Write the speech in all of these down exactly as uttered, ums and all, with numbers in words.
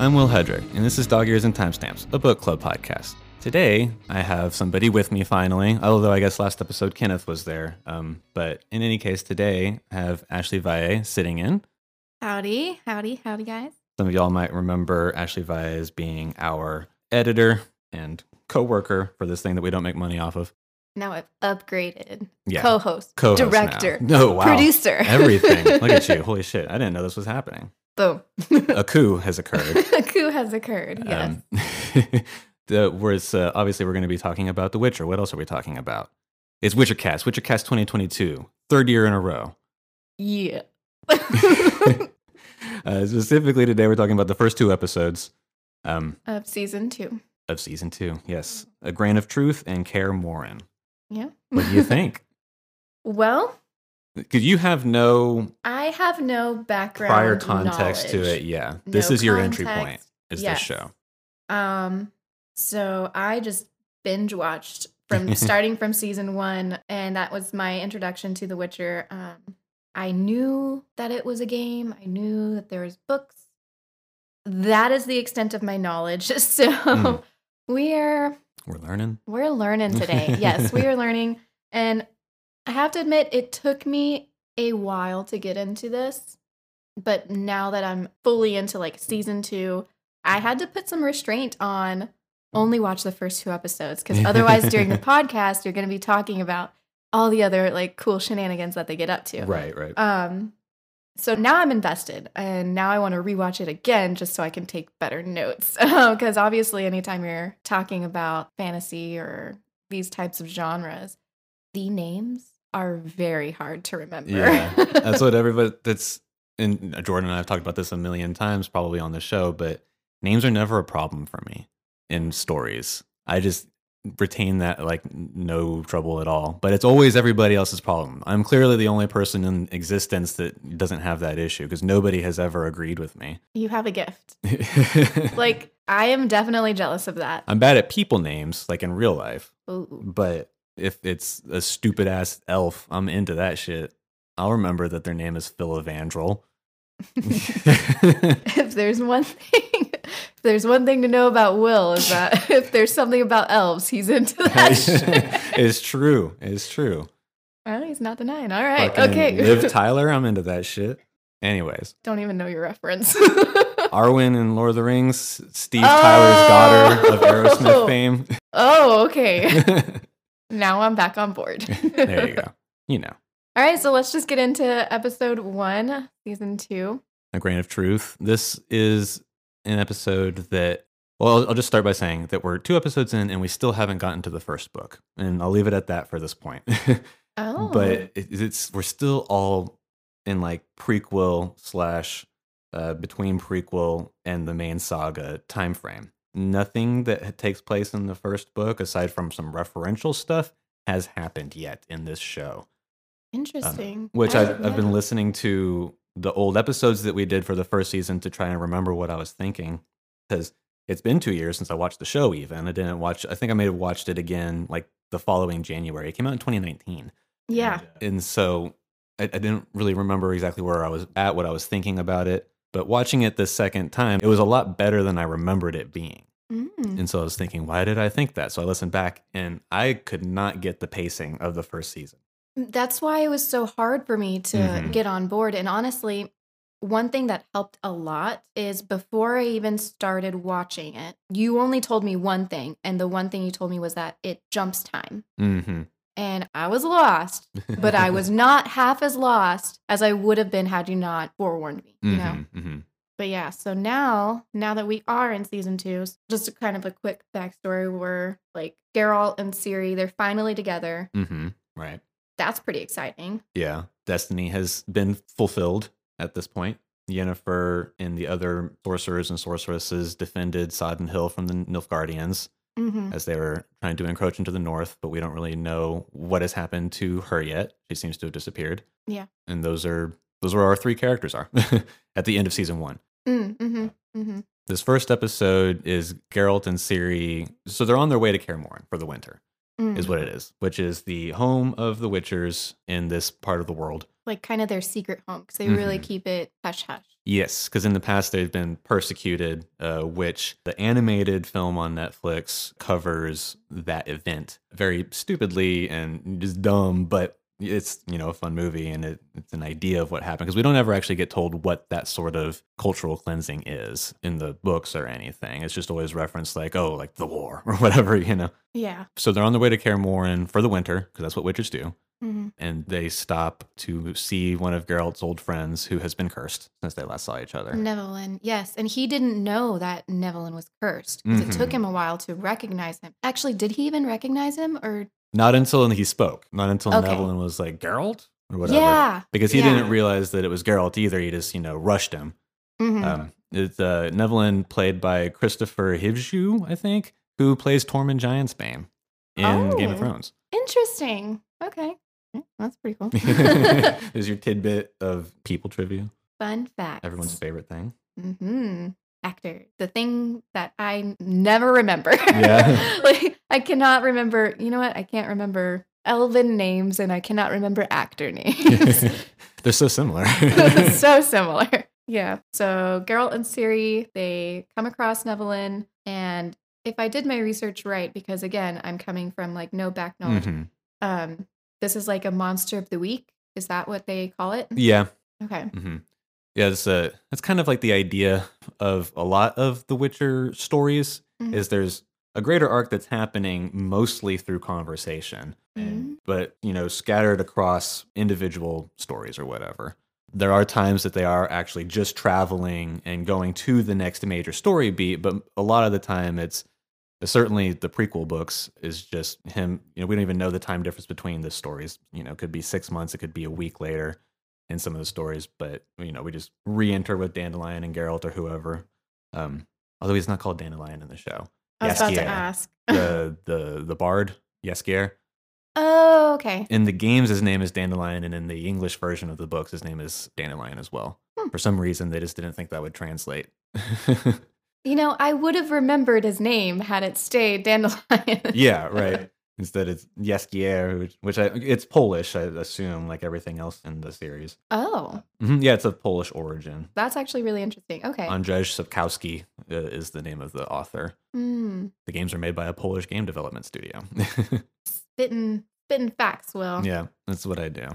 I'm Will Hedrick, and this is Dog Ears and Timestamps, a book club podcast. Today, I have somebody with me finally, although I guess last episode Kenneth was there. Um, but in any case, today, I have Ashley Valle sitting in. Howdy, howdy, howdy, guys. Some of y'all might remember Ashley Valle as being our editor and co-worker for this thing that we don't make money off of. Now I've upgraded. Yeah. Co-host, Co-host director, now. Oh, wow. producer. Everything. Look at you. Holy shit. I didn't know this was happening. Boom. A coup has occurred. A coup has occurred, yes. Um, the, whereas, uh, obviously, we're going to be talking about The Witcher. What else are we talking about? It's WitcherCast. WitcherCast twenty twenty-two. Third year in a row. Yeah. uh, specifically, today we're talking about the first two episodes. Um, of season two. Of season two, yes. A Grain of Truth and Kaer Morhen. Yeah. What do you think? Well, because you have no I have no background prior context knowledge. to it. Yeah, this No is your entry context. point. Is Yes. this show? Um, so I just binge watched from starting from season one, and that was my introduction to The Witcher. Um, I knew that it was a game. I knew that there was books. That is the extent of my knowledge. So Mm. we're We're learning. we're learning today. Yes, we are learning, and I have to admit, it took me a while to get into this. But now that I'm fully into like season two, I had to put some restraint on only watch the first two episodes, because otherwise during the podcast, you're going to be talking about all the other like cool shenanigans that they get up to. Right, right. Um, so now I'm invested, and now I want to rewatch it again just so I can take better notes. Because obviously, anytime you're talking about fantasy or these types of genres, the names are very hard to remember. Yeah, that's what everybody that's and Jordan and I have talked about this a million times probably on the show, but names are never a problem for me in stories. I just retain that like no trouble at all, but it's always everybody else's problem. I'm clearly the only person in existence that doesn't have that issue, because nobody has ever agreed with me. You have a gift. Like, I am definitely jealous of that. I'm bad at people names, like in real life, Ooh. but if it's a stupid ass elf, I'm into that shit. I'll remember that their name is Philavandrel. If there's one thing, if there's one thing to know about Will, is that if there's something about elves, he's into that shit. It's true. It's true. Well, he's not denying. All right. Fucking Okay. Liv Tyler, I'm into that shit. Anyways, Don't even know your reference. Arwen in Lord of the Rings, Steve Oh! Tyler's daughter of Aerosmith fame. Oh, okay. Now I'm back on board. There you go. You know, All right, so let's just get into episode one, season two. A Grain of Truth. This is an episode that, well, I'll, I'll just start by saying that we're two episodes in and we still haven't gotten to the first book. And I'll leave it at that for this point. Oh. But it, it's we're still all in like prequel slash uh, between prequel and the main saga time frame. Nothing that takes place in the first book, aside from some referential stuff, has happened yet in this show. Interesting. Um, which I- I've, I've been yeah. listening to the old episodes that we did for the first season to try and remember what I was thinking, because it's been two years since I watched the show. Even I didn't watch. I think I may have watched it again like the following January. It came out in twenty nineteen. Yeah. And so I, I didn't really remember exactly where I was at, what I was thinking about it. But watching it the second time, it was a lot better than I remembered it being. Mm. And so I was thinking, why did I think that? So I listened back and I could not get the pacing of the first season. That's why it was so hard for me to Mhm. get on board. And honestly, one thing that helped a lot is before I even started watching it, you only told me one thing. And the one thing you told me was that it jumps time. Mm-hmm. And I was lost, but I was not half as lost as I would have been had you not forewarned me, you know? Mm-hmm. But yeah, so now, now that we are in season two, just a kind of a quick backstory where like Geralt and Ciri, they're finally together. Mm-hmm. Right. That's pretty exciting. Yeah. Destiny has been fulfilled at this point. Yennefer and the other sorcerers and sorceresses defended Sodden Hill from the Nilfgaardians Mm-hmm. as they were trying to encroach into the north, but we don't really know what has happened to her yet. She seems to have disappeared. Yeah. And those are those are where our three characters are at the end of season one. Mm-hmm. Mm-hmm. This first episode is Geralt and Ciri. So they're on their way to Kaer Morhen for the winter. Mm. is what it is, which is the home of the Witchers in this part of the world. Like kind of their secret home because they really Mhm. keep it hush hush. Yes, because in the past they've been persecuted, uh, which the animated film on Netflix covers that event very stupidly and just dumb, but it's, you know, a fun movie and it, it's an idea of what happened because we don't ever actually get told what that sort of cultural cleansing is in the books or anything. It's just always referenced like, oh, like the war or whatever, you know. Yeah. So they're on their way to Kaer Morhen for the winter because that's what witches do. Mm-hmm. And they stop to see one of Geralt's old friends who has been cursed since they last saw each other. Nevillin, yes. And he didn't know that Nevillin was cursed because Mhm. it took him a while to recognize him. Actually, did he even recognize him or? Not until he spoke. Not until Okay. Nevillin was like, Geralt? Or whatever. Yeah. Because he yeah. didn't realize that it was Geralt either. He just, you know, rushed him. Mhm. Um, it's uh, Nevillin played by Christopher Hivju, I think, who plays Tormund Giantsbane in Game of Oh. Thrones. Interesting. Okay. Yeah, that's pretty cool. There's your tidbit of people trivia. Fun fact. Everyone's favorite thing. Mm-hmm. Actor. The thing that I never remember. Yeah. Like I cannot remember. You know what? I can't remember elven names and I cannot remember actor names. They're so similar. So similar. Yeah. So Geralt and Ciri, they come across Nevillin, and if I did my research right, because again, I'm coming from like no back knowledge. Mhm. Um, this is like a monster of the week. Is that what they call it? Yeah. Okay. hmm Yeah, it's uh, it's kind of like the idea of a lot of the Witcher stories Mhm. is there's a greater arc that's happening mostly through conversation, and, Mhm. but you know, scattered across individual stories or whatever. There are times that they are actually just traveling and going to the next major story beat, but a lot of the time it's certainly the prequel books is just him. You know, we don't even know the time difference between the stories. You know, it could be six months, it could be a week later in some of the stories, but you know, we just re-enter with Dandelion and Geralt or whoever. Um, although he's not called Dandelion in the show. I was about to Jaskier. ask. the the the bard Jaskier. Oh, okay. In the games, his name is Dandelion, and in the English version of the books, his name is Dandelion as well. Hmm. For some reason, they just didn't think that would translate. You know, I would have remembered his name had it stayed Dandelion. Yeah, right. Instead, it's Jaskier, which, which I, it's Polish, I assume, like everything else in the series. Oh, Mhm, Yeah, it's of Polish origin. that's actually really interesting. Okay. Andrzej Sapkowski uh, is the name of the author. Mm. The games are made by a Polish game development studio. Spitting, spitting facts, Will. Yeah, that's what I do.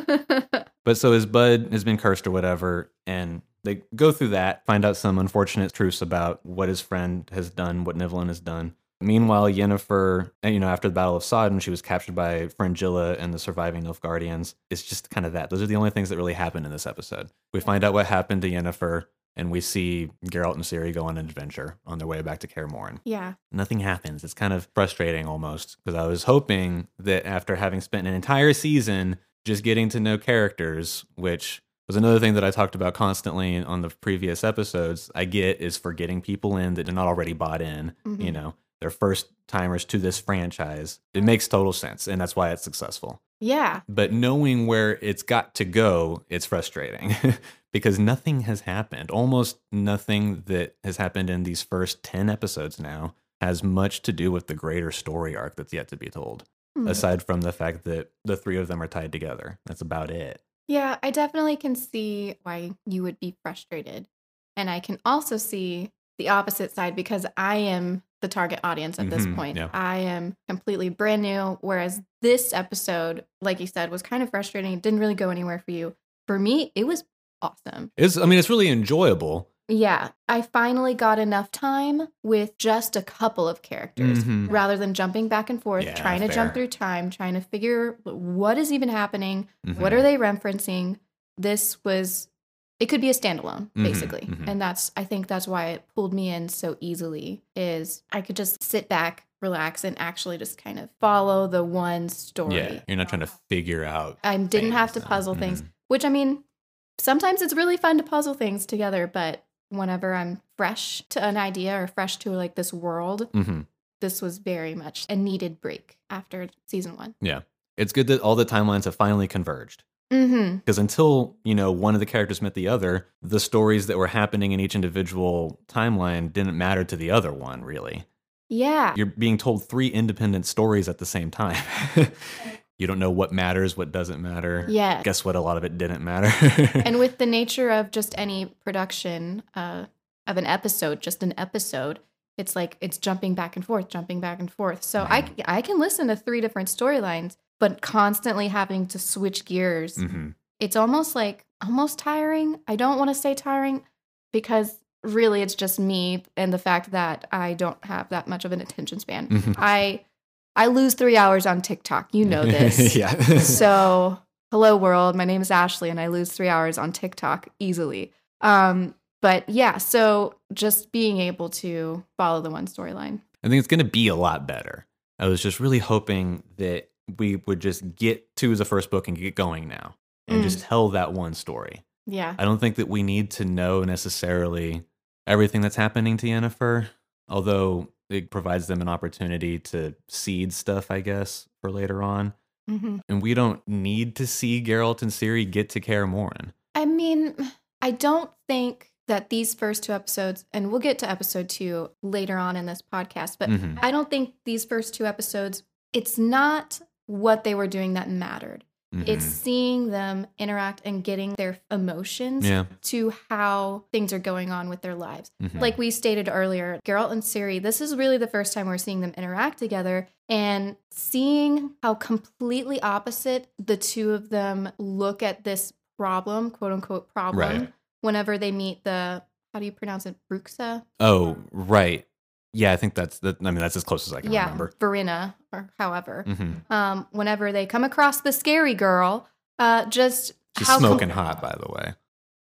But so his bud has been cursed or whatever, and they go through that, find out some unfortunate truths about what his friend has done, what Nivelin has done. Meanwhile, Yennefer, you know, after the Battle of Sodden, she was captured by Fringilla and the surviving Nilfgaardians. It's just kind of that. Those are the only things that really happen in this episode. We find out what happened to Yennefer, and we see Geralt and Ciri go on an adventure on their way back to Kaer Morhen. Yeah. Nothing happens. It's kind of frustrating almost, because I was hoping that after having spent an entire season just getting to know characters, which was another thing that I talked about constantly on the previous episodes, I get is for getting people in that are not already bought in, Mhm. you know, they're first timers to this franchise. It makes total sense, and that's why it's successful. Yeah. But knowing where it's got to go, it's frustrating because nothing has happened. Almost nothing that has happened in these first ten episodes now has much to do with the greater story arc that's yet to be told, Hmm. aside from the fact that the three of them are tied together. That's about it. Yeah, I definitely can see why you would be frustrated. And I can also see the opposite side because I am the target audience at this Mhm, point. yeah. I am completely brand new. Whereas this episode, like you said, was kind of frustrating. It didn't really go anywhere for you. For me, it was awesome. It's, I mean, it's really enjoyable. Yeah, I finally got enough time with just a couple of characters Mhm. rather than jumping back and forth, Yeah, trying to jump fair. through time, trying to figure what is even happening. What Mhm. are they referencing? This was, it could be a standalone, Mhm, basically. mhm. And that's, I think that's why it pulled me in so easily, is I could just sit back, relax, and actually just kind of follow the one story. Yeah, you're not trying to figure out. I didn't have to things, puzzle uh, things, mhm. which I mean, sometimes it's really fun to puzzle things together, but whenever I'm fresh to an idea or fresh to like this world, Mhm. this was very much a needed break after season one. Yeah. It's good that all the timelines have finally converged. Mm-hmm. Because until, you know, one of the characters met the other, the stories that were happening in each individual timeline didn't matter to the other one, really. Yeah. You're being told three independent stories at the same time. You don't know what matters, what doesn't matter. Yeah. Guess what? A lot of it didn't matter. And with the nature of just any production uh, of an episode, just an episode, it's like it's jumping back and forth, jumping back and forth. So mm-hmm. I, I can listen to three different storylines, but constantly having to switch gears. Mm-hmm. It's almost like, almost tiring. I don't want to say tiring because really it's just me and the fact that I don't have that much of an attention span. Mm-hmm. I I lose three hours on TikTok. You know this. Yeah. So, hello world. My name is Ashley and I lose three hours on TikTok easily. Um, but yeah, so just being able to follow the one storyline. I think it's going to be a lot better. I was just really hoping that we would just get to the first book and get going now and Mm. just tell that one story. Yeah. I don't think that we need to know necessarily everything that's happening to Yennefer, although it provides them an opportunity to seed stuff, I guess, for later on. Mm-hmm. And we don't need to see Geralt and Ciri get to Kaer Morhen. I mean, I don't think that these first two episodes, and we'll get to episode two later on in this podcast, but Mhm. I don't think these first two episodes, it's not what they were doing that mattered. Mhm. It's seeing them interact and getting their emotions Yeah. to how things are going on with their lives. Mhm. Like we stated earlier, Geralt and Ciri, this is really the first time we're seeing them interact together and seeing how completely opposite the two of them look at this problem, quote unquote problem, Right. whenever they meet the, how do you pronounce it? Bruxa? Oh, right. Yeah, I think that's that. I mean, that's as close as I can yeah, remember. Verena, or however. Mhm. Um, whenever they come across the scary girl, uh, just She's how smoking com- hot, by the way,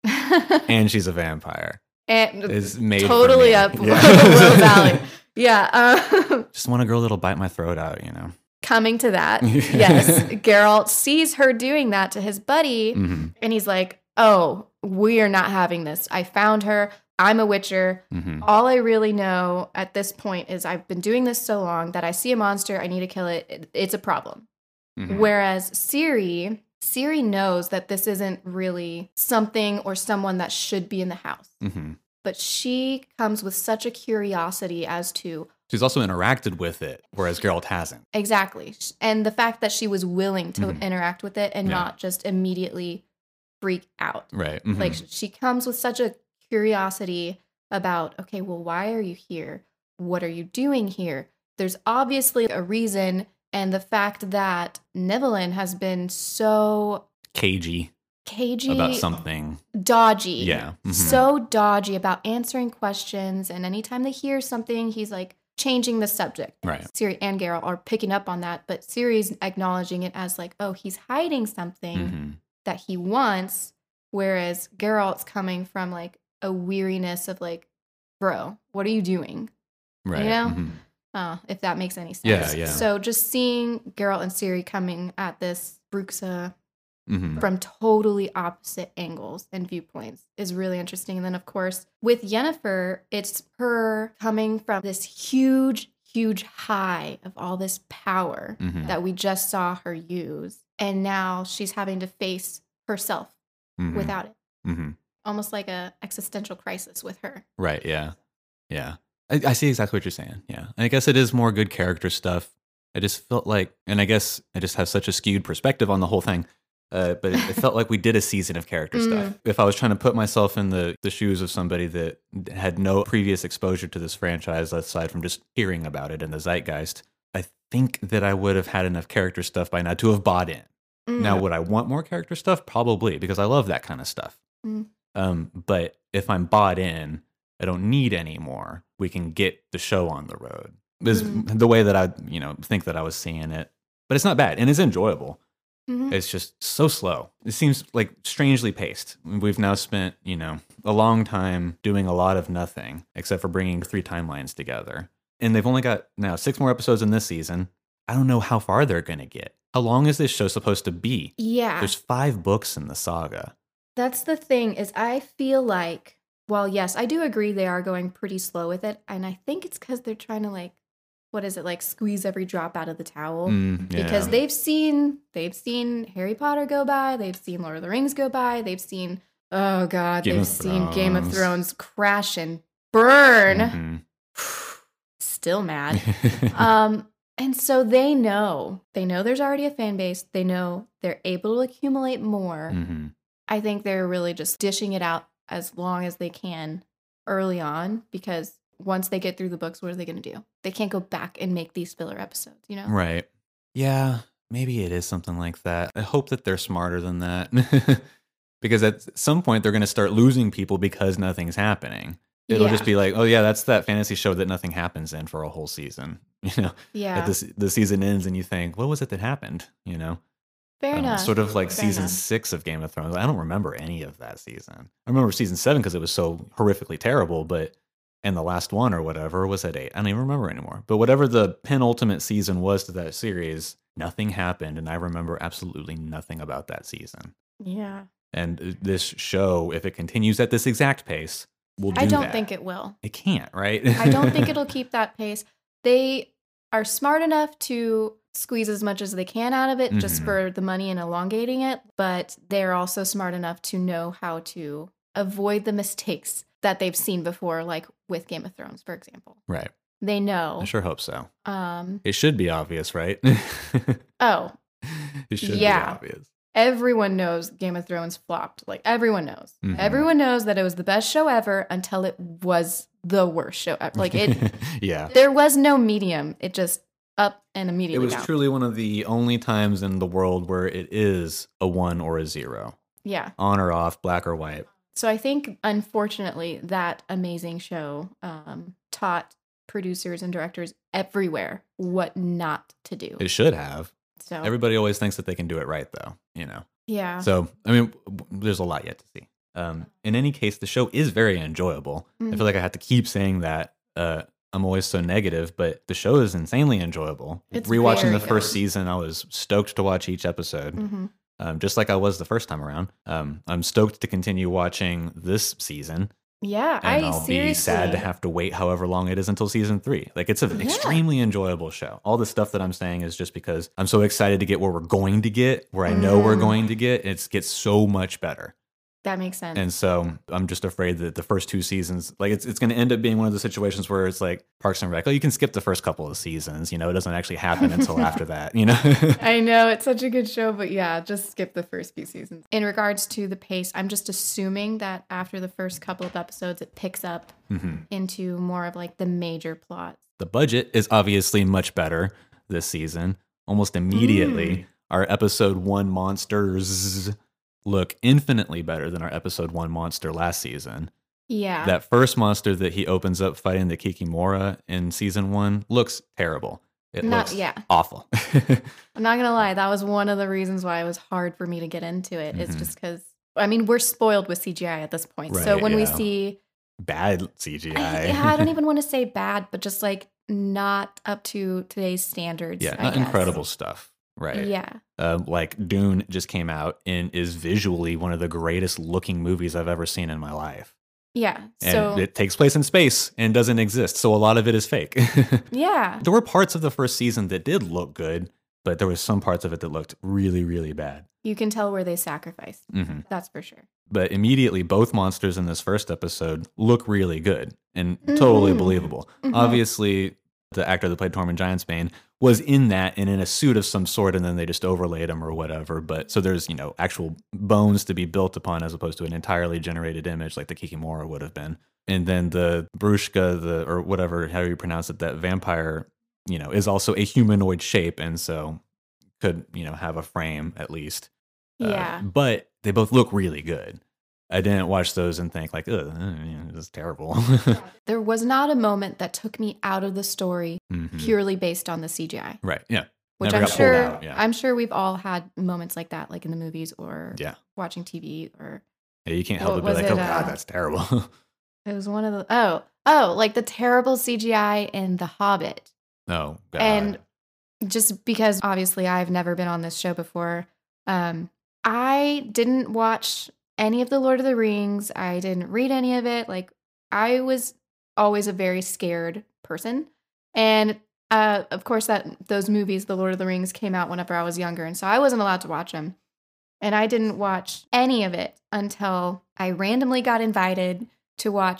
and she's a vampire. and It's made for totally me. up Yeah. Low Valley. Yeah. Um, Just want a girl that'll bite my throat out, you know. coming to that, yes, Geralt sees her doing that to his buddy, Mhm. and he's like, "Oh, we are not having this. I found her. I'm a Witcher. Mhm. All I really know at this point is I've been doing this so long that I see a monster, I need to kill it. It- It's a problem." Mhm. Whereas Ciri, Ciri knows that this isn't really something or someone that should be in the house. Mhm. But she comes with such a curiosity as to She's also interacted with it, whereas Geralt hasn't. exactly. sh- And the fact that she was willing to Mhm. interact with it and Yeah. not just immediately freak out. Right. Mhm. Like she comes with such a curiosity about, okay, well, why are you here? What are you doing here? There's obviously a reason. And the fact that Nivellen has been so cagey cagey, about something. dodgy. Yeah. Mhm. So dodgy about answering questions. And anytime they hear something, he's like changing the subject. Right. Ciri and Geralt are picking up on that, but Ciri's acknowledging it as like, oh, he's hiding something Mhm. that he wants. Whereas Geralt's coming from like a weariness of like, bro, what are you doing? Right. You know? Mhm. Uh, if that makes any sense. Yeah, yeah. So just seeing Geralt and Ciri coming at this Bruxa Mhm. from totally opposite angles and viewpoints is really interesting. And then, of course, with Yennefer, it's her coming from this huge, huge high of all this power Mhm. that we just saw her use. And now she's having to face herself Mhm. without it. Mhm. Almost like a existential crisis with her. Right. Yeah. Yeah. I, I see exactly what you're saying. Yeah. And I guess it is more good character stuff. I just felt like, and I guess I just have such a skewed perspective on the whole thing. Uh, but it, it felt like we did a season of character Mm. stuff. If I was trying to put myself in the, the shoes of somebody that had no previous exposure to this franchise, aside from just hearing about it in the zeitgeist, I think that I would have had enough character stuff by now to have bought in. Mm. Now, would I want more character stuff? Probably, because I love that kind of stuff. Mm. Um, but if I'm bought in, I don't need any more. We can get the show on the road. Is Mm. the way that I, you know, think that I was seeing it. But it's not bad, and it's enjoyable. Mhm. It's just so slow. It seems like strangely paced. We've now spent, you know, a long time doing a lot of nothing, except for bringing three timelines together. And they've only got now six more episodes in this season. I don't know how far they're going to get. How long is this show supposed to be? Yeah. There's five books in the saga. That's the thing is I feel like, well, yes, I do agree they are going pretty slow with it. And I think it's because they're trying to like, what is it, like squeeze every drop out of the towel? Mm, yeah. Because they've seen, they've seen Harry Potter go by, they've seen Lord of the Rings go by, they've seen, oh God, Game they've of seen Game of Thrones. Thrones crash and burn. Mhm. still mad. um, and so they know, they know there's already a fan base. They know they're able to accumulate more. Mm-hmm. I think they're really just dishing it out as long as they can early on, because once they get through the books, what are they going to do? They can't go back and make these filler episodes, you know? Right. Yeah, maybe it is something like that. I hope that they're smarter than that. Because at some point they're going to start losing people because nothing's happening. It'll Yeah. just be like, oh yeah, that's that fantasy show that nothing happens in for a whole season. You know, Yeah. that this the season ends and you think, what was it that happened? You know, Fair Um, enough. sort of like Fair season enough. six of Game of Thrones. I don't remember any of that season. I remember season seven because it was so horrifically terrible, but and the last one or whatever was at eight. I don't even remember anymore. But whatever the penultimate season was to that series, nothing happened, and I remember absolutely nothing about that season. Yeah. And this show, if it continues at this exact pace, will do I don't that. think it will. It can't, right? I don't think it'll keep that pace. They are smart enough to squeeze as much as they can out of it just Mhm. for the money and elongating it, but they're also smart enough to know how to avoid the mistakes that they've seen before, like with Game of Thrones, for example. Right. They know. I sure hope so. Um, It should be obvious, right? oh, It should Yeah. be obvious. everyone knows Game of Thrones flopped. Like, everyone knows. Mhm. Everyone knows that it was the best show ever until it was the worst show ever. Like, it, yeah. there was no medium. It just up and It immediately was down. truly one of the only times in the world where it is a one or a zero. Yeah. On or off, black or white. So I think, unfortunately, that amazing show um, taught producers and directors everywhere what not to do. It should have. So Everybody always thinks that they can do it right, though, you know. yeah, So, I mean, w- there's a lot yet to see. Um, in any case, the show is very enjoyable. I Mhm. feel like I have to keep saying that. Uh, I'm always so negative, but the show is insanely enjoyable. It's Rewatching very the first good. season, I was stoked to watch each episode, hmm um, just like I was the first time around. Um, I'm stoked to continue watching this season, yeah. and I I'll seriously, be sad to have to wait however long it is until season three. Like, it's an Yeah. extremely enjoyable show. All the stuff that I'm saying is just because I'm so excited to get where we're going to get, where I know we're Mm. going to get. It gets so much better. that makes sense. And so I'm just afraid that the first two seasons, like it's it's going to end up being one of the situations where it's like Parks and Rec. Oh, you can skip the first couple of seasons. You know, it doesn't actually happen until after that. You know. I know it's such a good show, but yeah, just skip the first few seasons. In regards to the pace, I'm just assuming that after the first couple of episodes, it picks up Mhm. into more of like the major plots. The budget is obviously much better this season. Almost immediately, Mm. our episode one monsters look infinitely better than our episode one monster last season. Yeah. That first monster that he opens up fighting the Kikimora in season one looks terrible. It Not- looks yeah. awful. I'm not gonna lie, that was one of the reasons why it was hard for me to get into it. It's Mhm. just because I mean we're spoiled with C G I at this point. so Right, when we yeah. see, Bad C G I. I, yeah, I don't even want to say bad, but just like not up to today's standards. Yeah, I not guess. incredible stuff. Right. Yeah, Uh, like Dune just came out and is visually one of the greatest looking movies I've ever seen in my life. yeah. And So it takes place in space and doesn't exist. So a lot of it is fake. yeah, There were parts of the first season that did look good, but there was some parts of it that looked really, really bad. you can tell where they sacrificed. hmm That's for sure. But immediately, both monsters in this first episode look really good and totally Mhm. believable. Mhm. Obviously, the actor that played Tormund Giantsbane was in that and in a suit of some sort, and then they just overlaid him or whatever. But so there's, you know, actual bones to be built upon as opposed to an entirely generated image like the Kikimora would have been. And then the Brushka, the or whatever, how you pronounce it, that vampire, you know, is also a humanoid shape, and so could, you know, have a frame at least. Uh, Yeah. but they both look really good. I didn't watch those and think like, ugh, this is terrible. There was not a moment that took me out of the story Mhm. purely based on the C G I. Right. Yeah. Which Never I'm got pulled sure out, yeah. I'm sure we've all had moments like that, like in the movies or Yeah. watching T V or Yeah, you can't help What but be was like, oh it, god, uh, that's terrible. it was one of the oh oh like the terrible C G I in The Hobbit. oh god. And just because obviously I've never been on this show before, um, I didn't watch any of the Lord of the Rings. I didn't read any of it. Like I was always a very scared person, and uh, of course that those movies, the Lord of the Rings, came out whenever I was younger, and so I wasn't allowed to watch them. And I didn't watch any of it until I randomly got invited to watch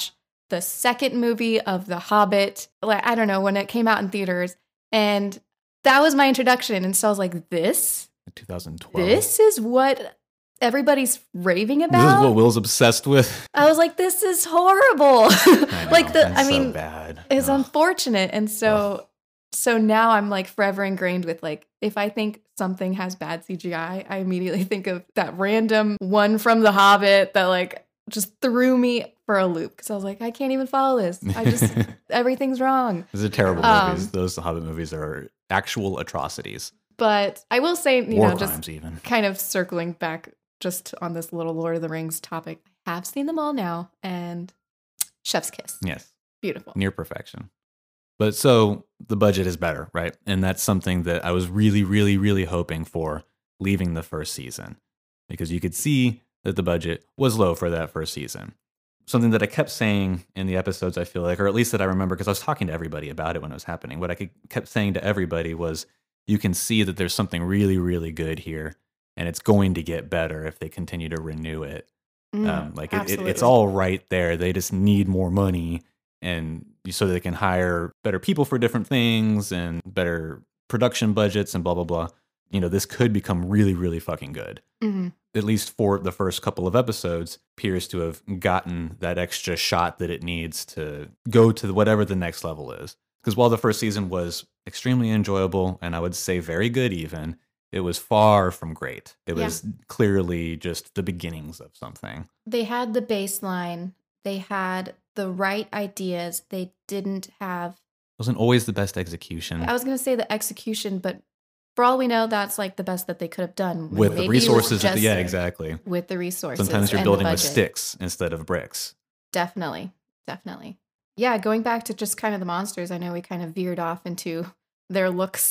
the second movie of The Hobbit. Like, I don't know, when it came out in theaters. And that was my introduction. And so I was like, this? twenty twelve. This is what everybody's raving about? This is what Will's obsessed with. I was like, this is horrible. I know, like the it's I mean so bad. it's Ugh. unfortunate. And so Ugh. so now I'm like forever ingrained with like, if I think something has bad C G I, I immediately think of that random one from The Hobbit that like just threw me for a loop because I was like, I can't even follow this. I just everything's wrong. These are terrible Um, movies. Those Hobbit movies are actual atrocities. But I will say, you War know, crimes just even. kind of circling back just on this little Lord of the Rings topic, I have seen them all now, and chef's kiss. Yes. Beautiful. Near perfection. But so the budget is better, right? And that's something that I was really, really, really hoping for leaving the first season, because you could see that the budget was low for that first season. Something that I kept saying in the episodes, I feel like, or at least that I remember, because I was talking to everybody about it when it was happening. What I could, kept saying to everybody was, you can see that there's something really, really good here, and it's going to get better if they continue to renew it. Mm, um, like it, it, absolutely. it's all right there. They just need more money, and so they can hire better people for different things and better production budgets and blah, blah, blah. You know, this could become really, really fucking good. Mhm. At least for the first couple of episodes, appears to have gotten that extra shot that it needs to go to whatever the next level is. Because while the first season was extremely enjoyable, and I would say very good even, it was far from great. It Yeah. was clearly just the beginnings of something. They had the baseline. They had the right ideas. They didn't have, It wasn't always the best execution. I was going to say the execution, but for all we know, that's like the best that they could have done. With Maybe the it was resources, just yeah, exactly. with the resources. Sometimes you're and the building with budget. sticks instead of bricks. Definitely. Definitely. Yeah, going back to just kind of the monsters, I know we kind of veered off into their looks.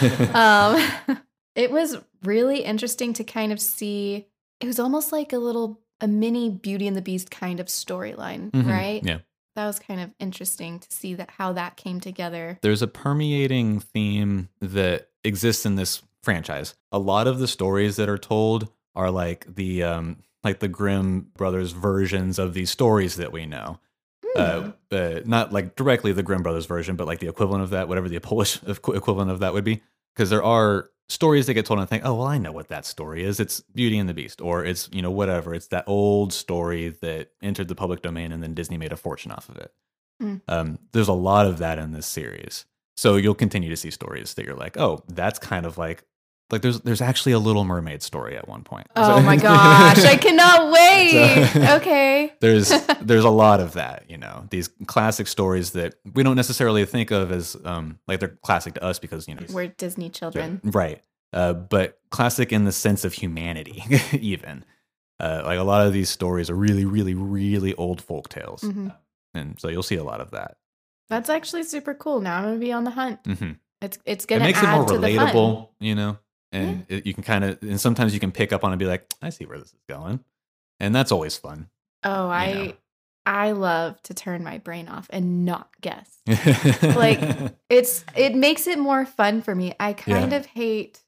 Yeah. um, it was really interesting to kind of see, it was almost like a little, a mini Beauty and the Beast kind of storyline, Mhm, right? Yeah. That was kind of interesting to see that how that came together. There's a permeating theme that exists in this franchise. A lot of the stories that are told are like the um like the Grimm brothers versions of these stories that we know. Hmm. Uh, uh, not like directly the Grimm brothers version, but like the equivalent of that, whatever the Polish equ- equivalent of that would be. Because there are stories that get told and I think, oh, well, I know what that story is. It's Beauty and the Beast, or it's, you know, whatever. It's that old story that entered the public domain and then Disney made a fortune off of it. Mm. Um, there's a lot of that in this series. So you'll continue to see stories that you're like, oh, that's kind of like, like there's there's actually a Little Mermaid story at one point. Oh my gosh, I cannot wait. So- Okay. there's there's a lot of that, you know, these classic stories that we don't necessarily think of as um like they're classic to us because, you know, We're Disney children. right, uh, but classic in the sense of humanity, even. Uh, like a lot of these stories are really, really, really old folk tales, Mhm. and so you'll see a lot of that. That's actually super cool. Now I'm going to be on the hunt. hmm It's it's It going to makes it add more to the fun. relatable, you know, and it, you can kind of, and sometimes you can pick up on it and be like, I see where this is going, and that's always fun. Oh, I know. I love to turn my brain off and not guess. Like it's it makes it more fun for me. I kind Yeah. of hate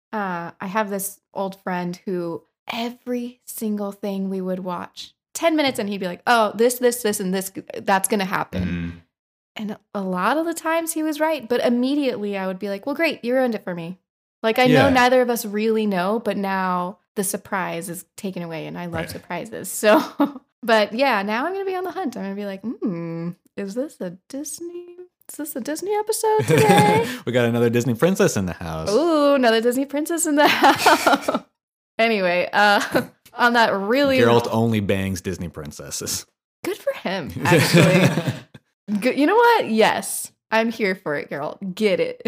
uh I have this old friend who every single thing we would watch ten minutes and he'd be like, "Oh, this this this and this that's going to happen." Mm. And a lot of the times he was right, but immediately I would be like, "Well, great, you ruined it for me." Like I Yeah. know neither of us really know, but now the surprise is taken away and I love Right. surprises. So, but yeah, now I'm going to be on the hunt. I'm going to be like, "Hmm, is this a Disney? Is this a Disney episode today?" We got another Disney princess in the house. Ooh, another Disney princess in the house. Anyway, uh on that really Geralt only bangs Disney princesses. good for him, actually. Good. You know what? Yes. I'm here for it, girl. Get it.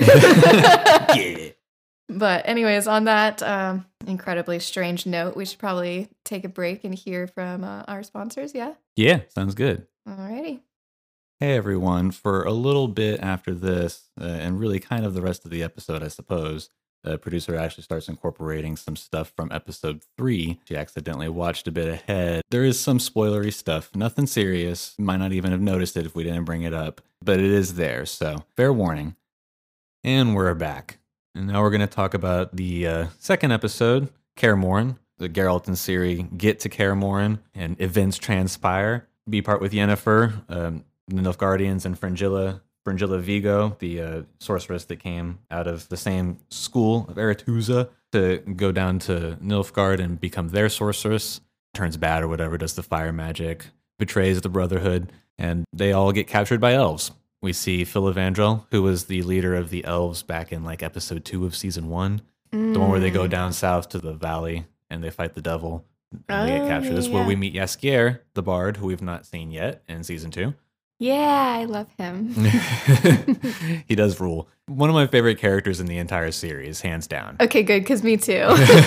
Get it. But anyways, on that um, incredibly strange note, we should probably take a break and hear from uh, our sponsors. Yeah? Yeah, sounds good. Alrighty. Hey everyone, for a little bit after this, uh, and really kind of the rest of the episode, I suppose, uh, producer Ashley starts incorporating some stuff from episode three. She accidentally watched a bit ahead. There is some spoilery stuff, nothing serious. Might not even have noticed it if we didn't bring it up, but it is there, so fair warning. And we're back. And now we're going to talk about the uh, second episode, Kaer Morhen. The Geralt and Ciri get to Kaer Morhen, and events transpire. be part with Yennefer, um, the Nilfgaardians, and Fringilla. Fringilla Vigo, the uh, sorceress that came out of the same school of Aretuza, to go down to Nilfgaard and become their sorceress. Turns bad or whatever, does the fire magic, betrays the Brotherhood, and they all get captured by elves. We see Filavandrel, who was the leader of the elves back in like episode two of season one, mm. the one where they go down south to the valley and they fight the devil and oh, they get captured. This is yeah. where we meet Jaskier, the bard, who we've not seen yet in season two. Yeah, I love him. He does rule. One of my favorite characters in the entire series, hands down. Okay, good, because me too.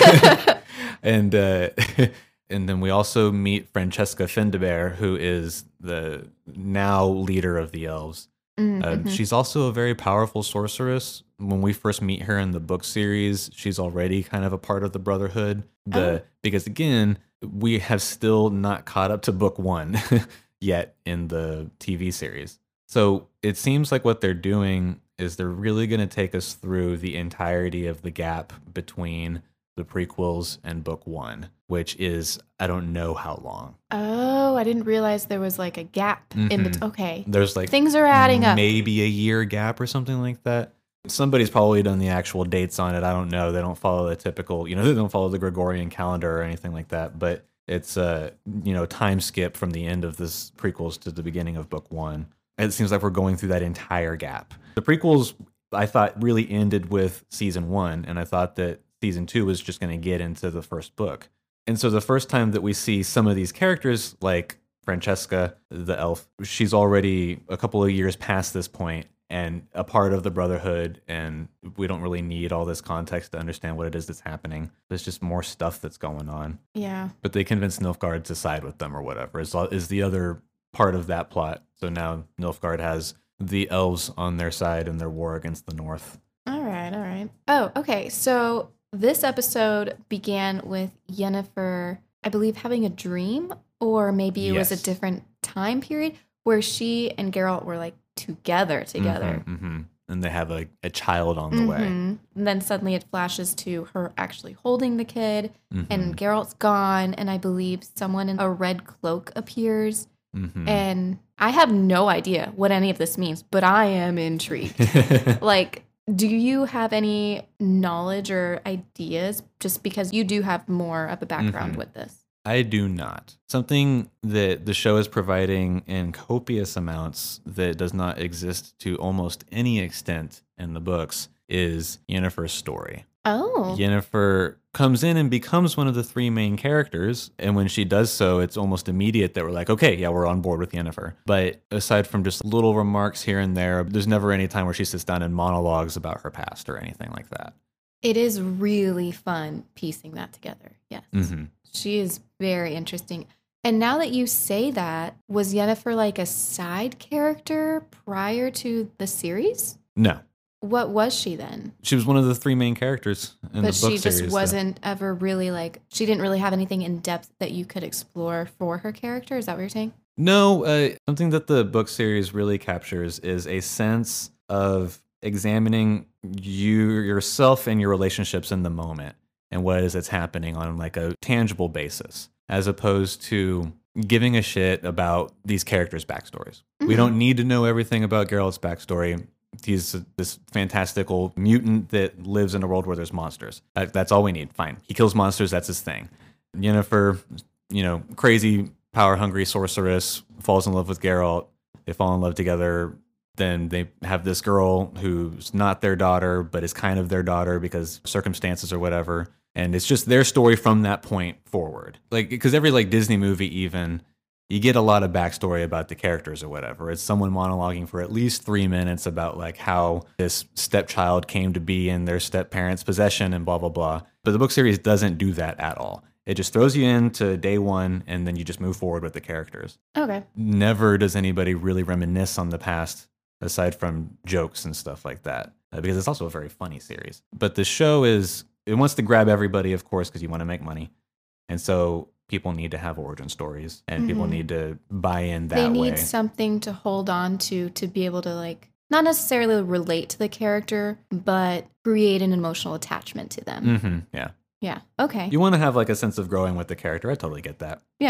and uh, and then we also meet Francesca Findabair, who is the now leader of the elves. Mm-hmm. Uh, she's also a very powerful sorceress. When we first meet her in the book series, she's already kind of a part of the Brotherhood. The oh. Because again, we have still not caught up to book one yet in the T V series. So it seems like what they're doing is they're really going to take us through the entirety of the gap between the prequels and book one, which is, I don't know how long. Oh, I didn't realize there was like a gap mm-hmm. in between. Okay. There's like things are adding up. Maybe a year gap or something like that. Somebody's probably done the actual dates on it. I don't know. They don't follow the typical, you know, they don't follow the Gregorian calendar or anything like that. But it's a, you know, time skip from the end of this prequels to the beginning of book one. And it seems like we're going through that entire gap. The prequels, I thought, really ended with season one. And I thought that season two was just going to get into the first book. And so the first time that we see some of these characters, like Francesca, the elf, she's already a couple of years past this point and a part of the Brotherhood, and we don't really need all this context to understand what it is that's happening. There's just more stuff that's going on. Yeah. But they convince Nilfgaard to side with them or whatever, is, is the other part of that plot. So now Nilfgaard has the elves on their side in their war against the North. All right, all right. Oh, okay. So this episode began with Yennefer, I believe, having a dream, or maybe it yes. was a different time period where she and Geralt were like together together. Mm-hmm, mm-hmm. And they have a, a child on the mm-hmm. way. And then suddenly it flashes to her actually holding the kid, mm-hmm. and Geralt's gone, and I believe someone in a red cloak appears. Mm-hmm. And I have no idea what any of this means, but I am intrigued. Like, do you have any knowledge or ideas, just because you do have more of a background mm-hmm. with this? I do not. Something that the show is providing in copious amounts that does not exist to almost any extent in the books is Yennefer's story. Oh. Yennefer comes in and becomes one of the three main characters, and when she does so, it's almost immediate that we're like, okay, yeah, we're on board with Yennefer. But aside from just little remarks here and there, there's never any time where she sits down and monologues about her past or anything like that. It is really fun piecing that together, yes. Mm-hmm. She is very interesting. And now that you say that, was Yennefer like a side character prior to the series? No. What was she then? She was one of the three main characters in but the book series. But she just wasn't so. ever really like, she didn't really have anything in depth that you could explore for her character? Is that what you're saying? No, uh, something that the book series really captures is a sense of examining you yourself and your relationships in the moment and what it is that's happening on like a tangible basis, as opposed to giving a shit about these characters' backstories. Mm-hmm. We don't need to know everything about Geralt's backstory. He's this fantastical mutant that lives in a world where there's monsters. That, that's all we need. Fine. He kills monsters. That's his thing. Yennefer, you know, crazy, power-hungry sorceress, falls in love with Geralt. They fall in love together. Then they have this girl who's not their daughter, but is kind of their daughter because circumstances or whatever. And it's just their story from that point forward. Like, because every like Disney movie even, you get a lot of backstory about the characters or whatever. It's someone monologuing for at least three minutes about like how this stepchild came to be in their step-parents' possession and blah, blah, blah. But the book series doesn't do that at all. It just throws you into day one and then you just move forward with the characters. Okay. Never does anybody really reminisce on the past aside from jokes and stuff like that, uh, because it's also a very funny series. But the show is, it wants to grab everybody, of course, because you want to make money. And so people need to have origin stories and mm-hmm. people need to buy in that way. They need way. something to hold on to, to be able to like, not necessarily relate to the character, but create an emotional attachment to them. Mm-hmm. Yeah. Yeah. Okay. You want to have like a sense of growing with the character. I totally get that. Yeah.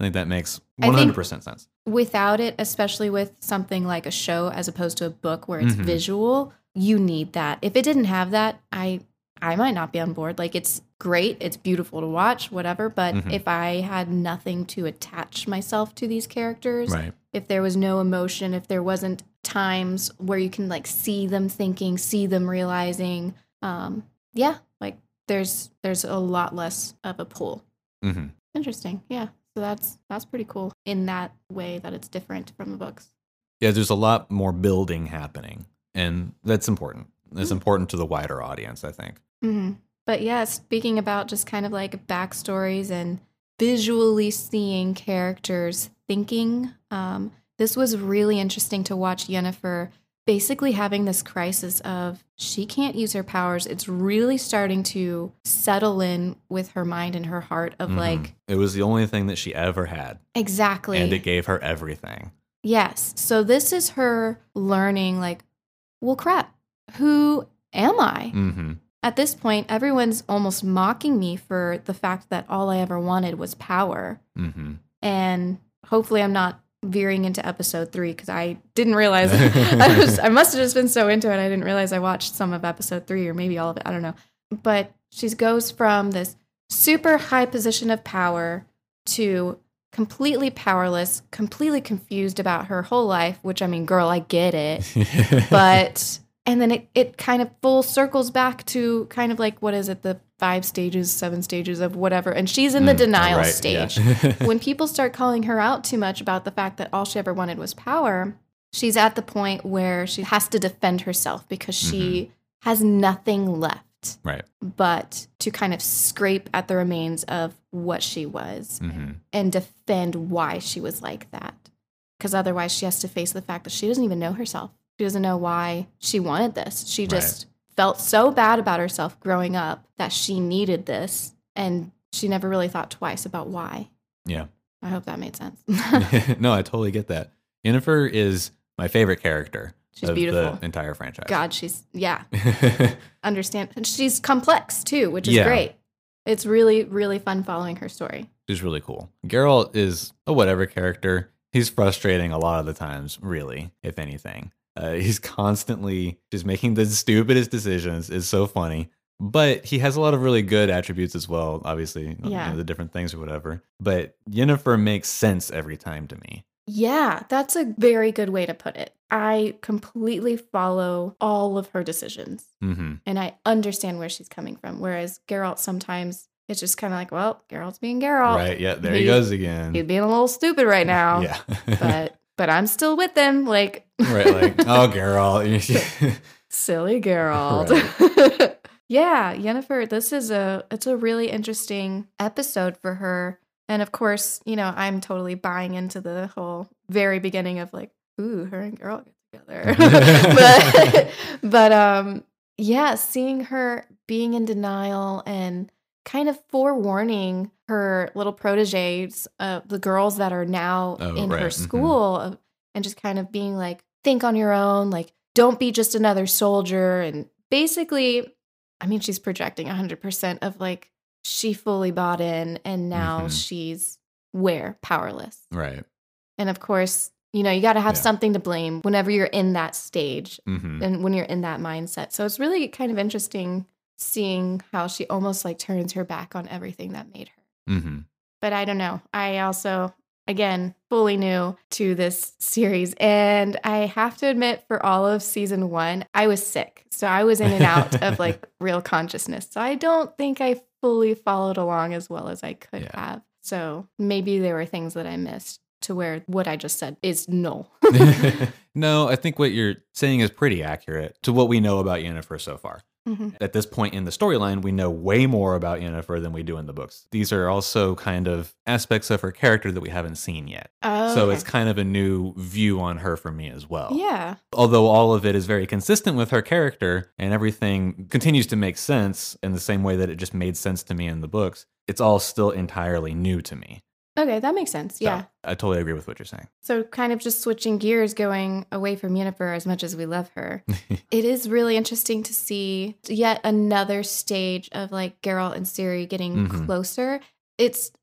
I think that makes I one think- hundred percent sense. Without it, especially with something like a show as opposed to a book where it's Mhm. visual, you need that. If it didn't have that, I I might not be on board. Like, it's great, it's beautiful to watch, whatever, but Mhm. if I had nothing to attach myself to these characters, Right. if there was no emotion, if there wasn't times where you can like see them thinking, see them realizing, um, yeah, like there's there's a lot less of a pull. hmm Interesting. Yeah. So that's that's pretty cool in that way that it's different from the books. Yeah, there's a lot more building happening, and that's important. It's Mm. important to the wider audience, I think. Mm-hmm. But yeah, speaking about just kind of like backstories and visually seeing characters thinking, um, this was really interesting to watch Yennefer basically having this crisis of she can't use her powers. It's really starting to settle in with her mind and her heart of Mhm. like, It was the only thing that she ever had, exactly. and it gave her everything. Yes. So this is her learning, like, well, crap, who am I? hmm At this point, everyone's almost mocking me for the fact that all I ever wanted was power. hmm And hopefully I'm not veering into episode three because I didn't realize I was I must have just been so into it I didn't realize I watched some of episode three or maybe all of it. I don't know. But she goes from this super high position of power to completely powerless, completely confused about her whole life, which I mean, girl, I get it. But and then it, it kind of full circles back to kind of like, what is it, the five stages, seven stages of whatever. And she's in the Mm, denial right, stage. yeah. When people start calling her out too much about the fact that all she ever wanted was power, she's at the point where she has to defend herself because she has nothing left Right. but to kind of scrape at the remains of what she was hmm and defend why she was like that. Because otherwise she has to face the fact that she doesn't even know herself. She doesn't know why she wanted this. She just felt so bad about herself growing up that she needed this, and she never really thought twice about why. Yeah. I hope that made sense. No, I totally get that. Yennefer is my favorite character She's of beautiful. the entire franchise. God, she's, yeah, understand. And she's complex too, which is Yeah. great. It's really, really fun following her story. She's really cool. Geralt is a whatever character. He's frustrating a lot of the times, really, if anything. Uh, he's constantly just making the stupidest decisions. It's so funny. But he has a lot of really good attributes as well, obviously, you Yeah. know, the different things or whatever. But Yennefer makes sense every time to me. Yeah, that's a very good way to put it. I completely follow all of her decisions hmm and I understand where she's coming from. Whereas Geralt, sometimes it's just kind of like, well, Geralt's being Geralt. Right, yeah, there he He's- goes again. He's being a little stupid right now. Yeah. but but I'm still with him. Like, right, like, oh, Geralt. silly Geralt. Yeah, Yennefer, this is a it's a really interesting episode for her. And of course, you know, I'm totally buying into the whole very beginning of like, ooh, her and Geralt get together. but but um yeah, seeing her being in denial and kind of forewarning her little proteges, uh, the girls that are now Oh, in right, her mhm. school, uh, and just kind of being like, think on your own, like, don't be just another soldier. And basically, I mean, she's projecting one hundred percent of like, she fully bought in and now Mhm. she's where? Powerless. Right. And of course, you know, you got to have Yeah. something to blame whenever you're in that stage hmm and when you're in that mindset. So it's really kind of interesting seeing how she almost like turns her back on everything that made her. hmm But I don't know. I also, again, fully new to this series. And I have to admit, for all of season one, I was sick. So I was in and out of like real consciousness. So I don't think I fully followed along as well as I could Yeah. have. So maybe there were things that I missed to where what I just said is null. No, I think what you're saying is pretty accurate to what we know about Yennefer so far. Mhm. At this point in the storyline, we know way more about Yennefer than we do in the books. These are also kind of aspects of her character that we haven't seen yet. Oh, So okay. it's kind of a new view on her for me as well. Yeah. Although all of it is very consistent with her character and everything continues to make sense in the same way that it just made sense to me in the books, it's all still entirely new to me. Okay, that makes sense. So Yeah. I totally agree with what you're saying. So kind of just switching gears, going away from Yennefer as much as we love her. It is really interesting to see yet another stage of like Geralt and Ciri getting Mhm. closer. It's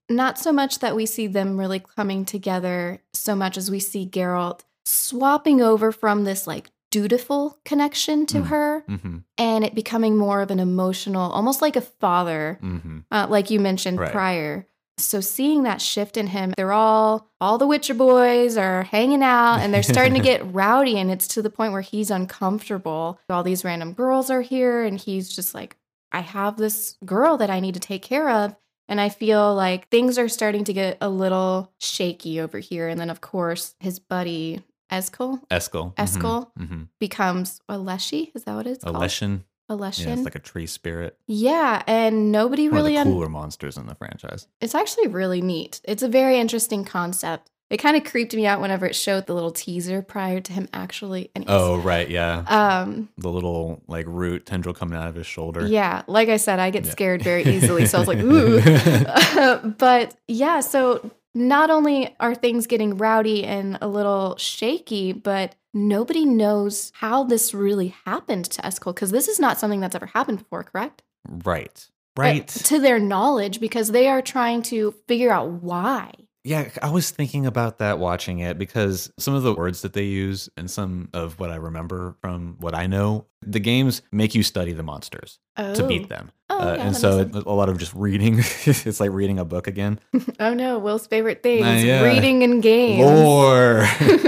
not so much that we see them really coming together so much as we see Geralt swapping over from this like dutiful connection to Mm. her Mm-hmm. and it becoming more of an emotional, almost like a father, Mm-hmm. uh, like you mentioned Right. prior. So seeing that shift in him, they're all, all the Witcher boys are hanging out and they're starting to get rowdy and it's to the point where he's uncomfortable. All these random girls are here and he's just like, I have this girl that I need to take care of. And I feel like things are starting to get a little shaky over here. And then, of course, his buddy Eskel Eskel. Eskel Mm-hmm. becomes a Leshy. Is that what it's A called? Leshen. A Yeah, Leshin. it's like a tree spirit. Yeah, and nobody One really... of the un- cooler monsters in the franchise. It's actually really neat. It's a very interesting concept. It kind of creeped me out whenever it showed the little teaser prior to him actually... Anyways. Oh, right, yeah. Um, The little like root tendril coming out of his shoulder. yeah, like I said, I get Yeah. scared very easily. So I was like, ooh. But yeah, so not only are things getting rowdy and a little shaky, but nobody knows how this really happened to Eskel because this is not something that's ever happened before, correct? Right. Uh, Right. to their knowledge, because they are trying to figure out why. Yeah, I was thinking about that watching it because some of the words that they use and some of what I remember from what I know, the games make you study the monsters Oh. to beat them. Oh, uh, yeah, and that so makes it, a lot of just reading. It's like reading a book again. Oh no, Will's favorite things, Uh, yeah. reading and games. Lore.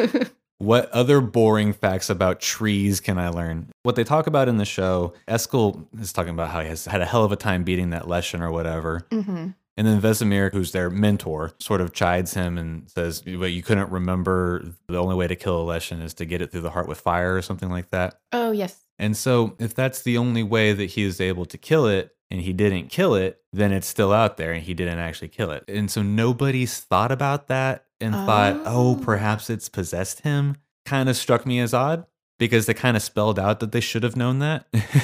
What other boring facts about trees can I learn? What they talk about in the show, Eskel is talking about how he has had a hell of a time beating that Leshen or whatever. hmm And then Vesemir, who's their mentor, sort of chides him and says, "But you couldn't remember the only way to kill a Leshen is to get it through the heart with fire," or something like that. Oh yes. And so if that's the only way that he is able to kill it and he didn't kill it, then it's still out there and he didn't actually kill it. And so nobody's thought about that and thought, oh, Oh. perhaps it's possessed him. Kind of struck me as odd because they kind of spelled out that they should have known that.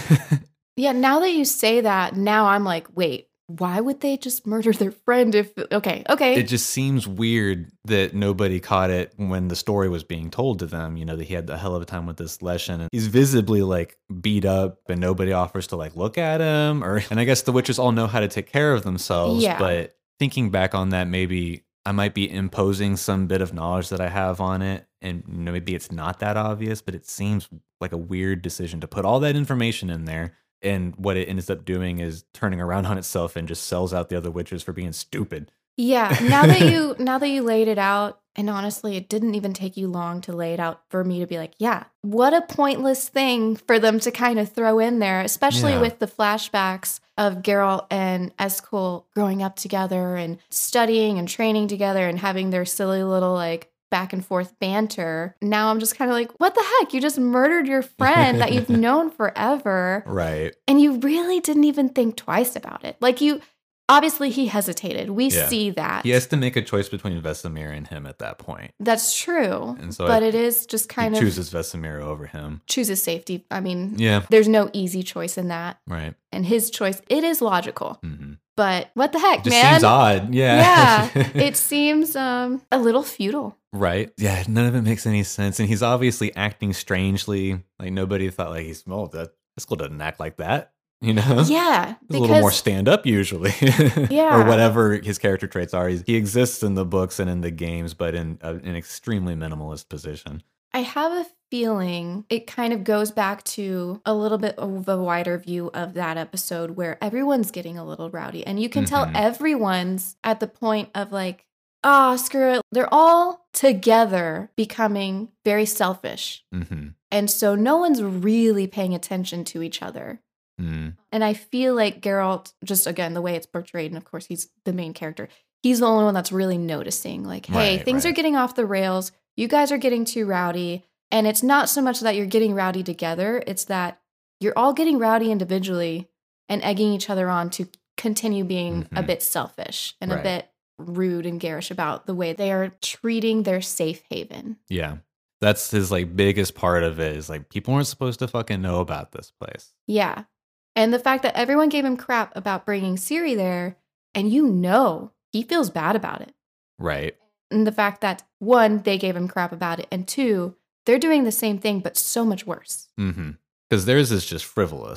Yeah, now that you say that, now I'm like, wait, why would they just murder their friend if okay, okay. It just seems weird that nobody caught it when the story was being told to them, you know, that he had a hell of a time with this Leshen and he's visibly like beat up and nobody offers to like look at him or and I guess the witches all know how to take care of themselves, Yeah. but thinking back on that, maybe I might be imposing some bit of knowledge that I have on it and you know, maybe it's not that obvious, but it seems like a weird decision to put all that information in there. And what it ends up doing is turning around on itself and just sells out the other witches for being stupid. Yeah, now that you now that you laid it out, and honestly, it didn't even take you long to lay it out for me to be like, yeah, what a pointless thing for them to kind of throw in there, especially Yeah. with the flashbacks of Geralt and Eskel growing up together and studying and training together and having their silly little like back and forth banter. Now I'm just kind of like, what the heck? You just murdered your friend that you've known forever. Right. And you really didn't even think twice about it. Like you, obviously he hesitated. We Yeah. see that. He has to make a choice between Vesemir and him at that point. That's true. And so but I- it is just kind he of chooses Vesemir over him. chooses safety. I mean, Yeah. there's no easy choice in that. Right. And his choice, it is logical. Mm-hmm. But what the heck, Just man? seems odd. Yeah. Yeah. It seems um a little futile. Right. Yeah. None of it makes any sense. And he's obviously acting strangely. Like nobody thought like he's, oh, that Eskel doesn't act like that. You know? Yeah. He's a little more stand up usually. Yeah. Or whatever his character traits are. He's, he exists in the books and in the games, but in a, an extremely minimalist position. I have a feeling it kind of goes back to a little bit of a wider view of that episode where everyone's getting a little rowdy. And you can tell Mhm. everyone's at the point of like, ah, oh, screw it. They're all together becoming very selfish. Mm-hmm. And so no one's really paying attention to each other. Mm. And I feel like Geralt, just again, the way it's portrayed, and of course he's the main character, he's the only one that's really noticing, like, hey, Right, things right. are getting off the rails. You guys are getting too rowdy. And it's not so much that you're getting rowdy together, it's that you're all getting rowdy individually and egging each other on to continue being a Mhm. bit selfish and a Right. bit rude and garish about the way they are treating their safe haven. Yeah. That's his like biggest part of it is like people weren't supposed to fucking know about this place. Yeah. And the fact that everyone gave him crap about bringing Ciri there, and you know he feels bad about it. Right. And the fact that, one, they gave him crap about it, and two, they're doing the same thing, but so much worse. Mm-hmm. Because theirs is just frivolous.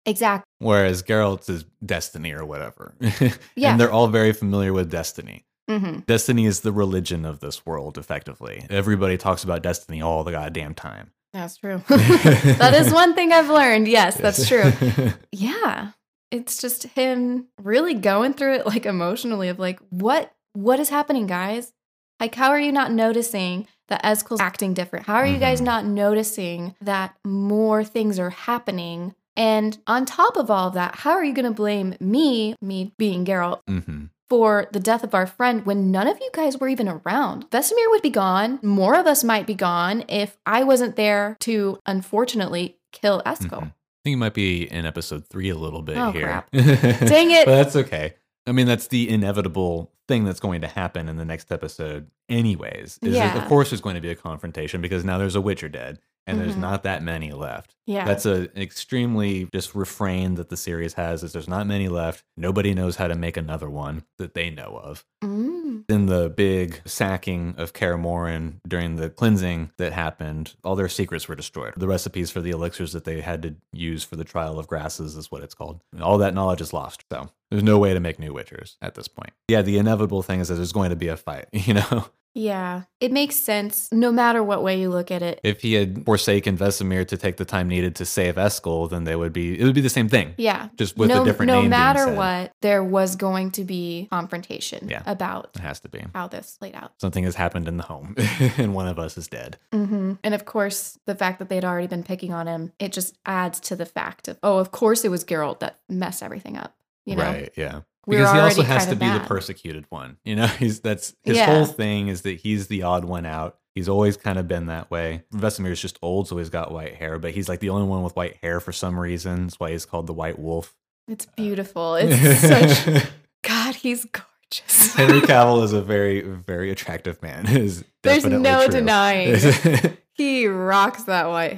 Exactly. Whereas Geralt is destiny or whatever. Yeah. And they're all very familiar with destiny. Mm-hmm. Destiny is the religion of this world, effectively. Everybody talks about destiny all the goddamn time. That's true. That is one thing I've learned. Yes, that's true. Yeah. It's just him really going through it like emotionally of like, what what is happening, guys? Like, how are you not noticing that Eskel's acting different? How are you guys Mhm. not noticing that more things are happening? And on top of all of that, how are you going to blame me, me being Geralt, hmm for the death of our friend when none of you guys were even around? Vesemir would be gone. More of us might be gone if I wasn't there to, unfortunately, kill Eskel. hmm I think it might be in episode three a little bit Oh, here. crap. Dang it. But that's okay. I mean, that's the inevitable thing that's going to happen in the next episode anyways. Is that, Yeah. of course, there's going to be a confrontation because now there's a Witcher dead and there's Mhm. not that many left. Yeah. That's a, an extremely just refrain that the series has is there's not many left. Nobody knows how to make another one that they know of. Mm. In the big sacking of Kaer Morhen during the cleansing that happened, all their secrets were destroyed. The recipes for the elixirs that they had to use for the trial of grasses is what it's called. All that knowledge is lost. So there's no way to make new Witchers at this point. Yeah, the inevitable thing is that there's going to be a fight, you know? Yeah. It makes sense no matter what way you look at it. If he had forsaken Vesemir to take the time needed to save Eskel, then they would be it would be the same thing. Yeah. Just with no, a different no name being matter said. what, there was going to be confrontation Yeah. about It has to be. how this played out. Something has happened in the home and one of us is dead. Mm-hmm. And of course, the fact that they'd already been picking on him, it just adds to the fact of, oh, of course it was Geralt that messed everything up. You know? Right, yeah. We Because were he also already has kinda to be the bad. persecuted one. You know, he's that's his Yeah. whole thing is that he's the odd one out. He's always kind of been that way. Vesemir's just old, so he's got white hair, but he's like the only one with white hair for some reason. That's why he's called the White Wolf. It's beautiful. It's such, God, he's gorgeous. Henry Cavill is a very, very attractive man. Is There's definitely no true. denying. He rocks that white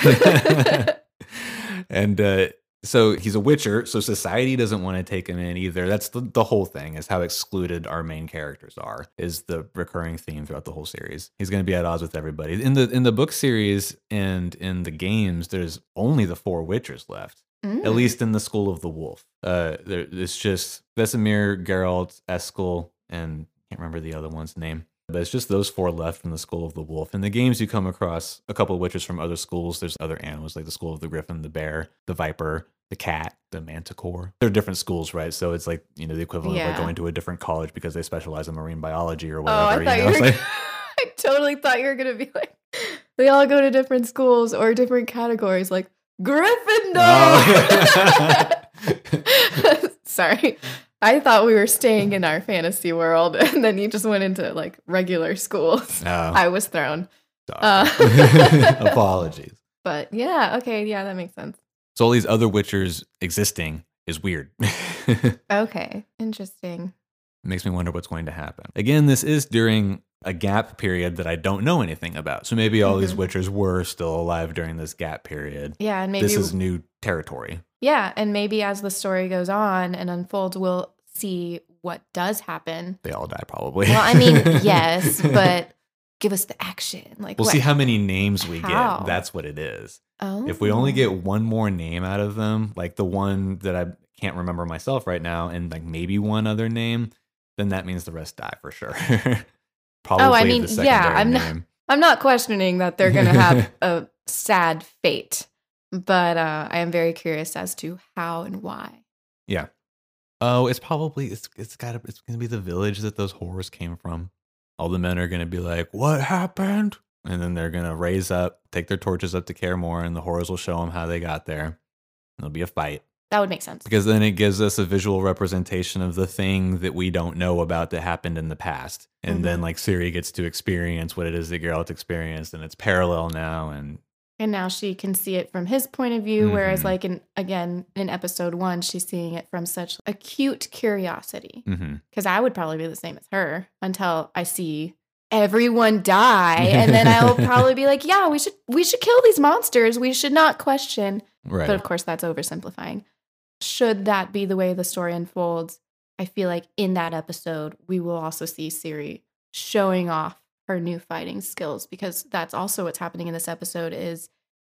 hair. And uh, so he's a Witcher, so society doesn't want to take him in either. That's the, the whole thing, is how excluded our main characters are, is the recurring theme throughout the whole series. He's going to be at odds with everybody. In the in the book series and in the games, there's only the four Witchers left. Mm. At least in the School of the Wolf. Uh, there, it's just Vesemir, Geralt, Eskel, and I can't remember the other one's name. But it's just those four left from the School of the Wolf. In the games, you come across a couple of witches from other schools. There's other animals like the School of the Griffin, the Bear, the Viper, the Cat, the Manticore. They're different schools, right? So it's like, you know, the equivalent of Yeah. like going to a different college because they specialize in marine biology or Oh, whatever. I thought you you, know? were. It's like- I totally thought you were gonna be like, they all go to different schools or different categories, like Gryffindor. Oh. Sorry, I thought we were staying in our fantasy world, and then you just went into like regular schools. No, I was thrown. sorry. Uh, Apologies. But yeah, okay, yeah, that makes sense. So all these other Witchers existing is weird. Okay, interesting. Makes me wonder what's going to happen. Again, this is during a gap period that I don't know anything about. So maybe all these Mhm. Witchers were still alive during this gap period. Yeah, and maybe This is new territory. yeah, and maybe as the story goes on and unfolds, we'll see what does happen. They all die probably. Well, I mean, yes, but give us the action. Like we'll what- see how many names we How? get. That's what it is. Oh. If we only get one more name out of them, like the one that I can't remember myself right now, and like maybe one other name, then that means the rest die for sure. Probably Oh, I mean, the yeah, secondary I'm not- name. I'm not questioning that they're going to have a sad fate, but uh, I am very curious as to how and why. Yeah. Oh, it's probably it's it's got it's gonna be the village that those horrors came from. All the men are gonna be like, "What happened?" And then they're gonna raise up, take their torches up to Kaer Morhen, and the horrors will show them how they got there. There'll be a fight That would make sense. because then it gives us a visual representation of the thing that we don't know about that happened in the past, and then Mhm. like Ciri gets to experience what it is that Geralt experienced, and it's parallel now. And And now she can see it from his point of view, whereas, Mhm. like, in again, in episode one, she's seeing it from such acute curiosity. mhm. Because I would probably be the same as her until I see everyone die, and then I will probably be like, "Yeah, we should we should kill these monsters. We should not question." Right. But of course, that's oversimplifying. Should that be the way the story unfolds, I feel like in that episode we will also see Ciri showing off her new fighting skills, because that's also what's happening in this episode is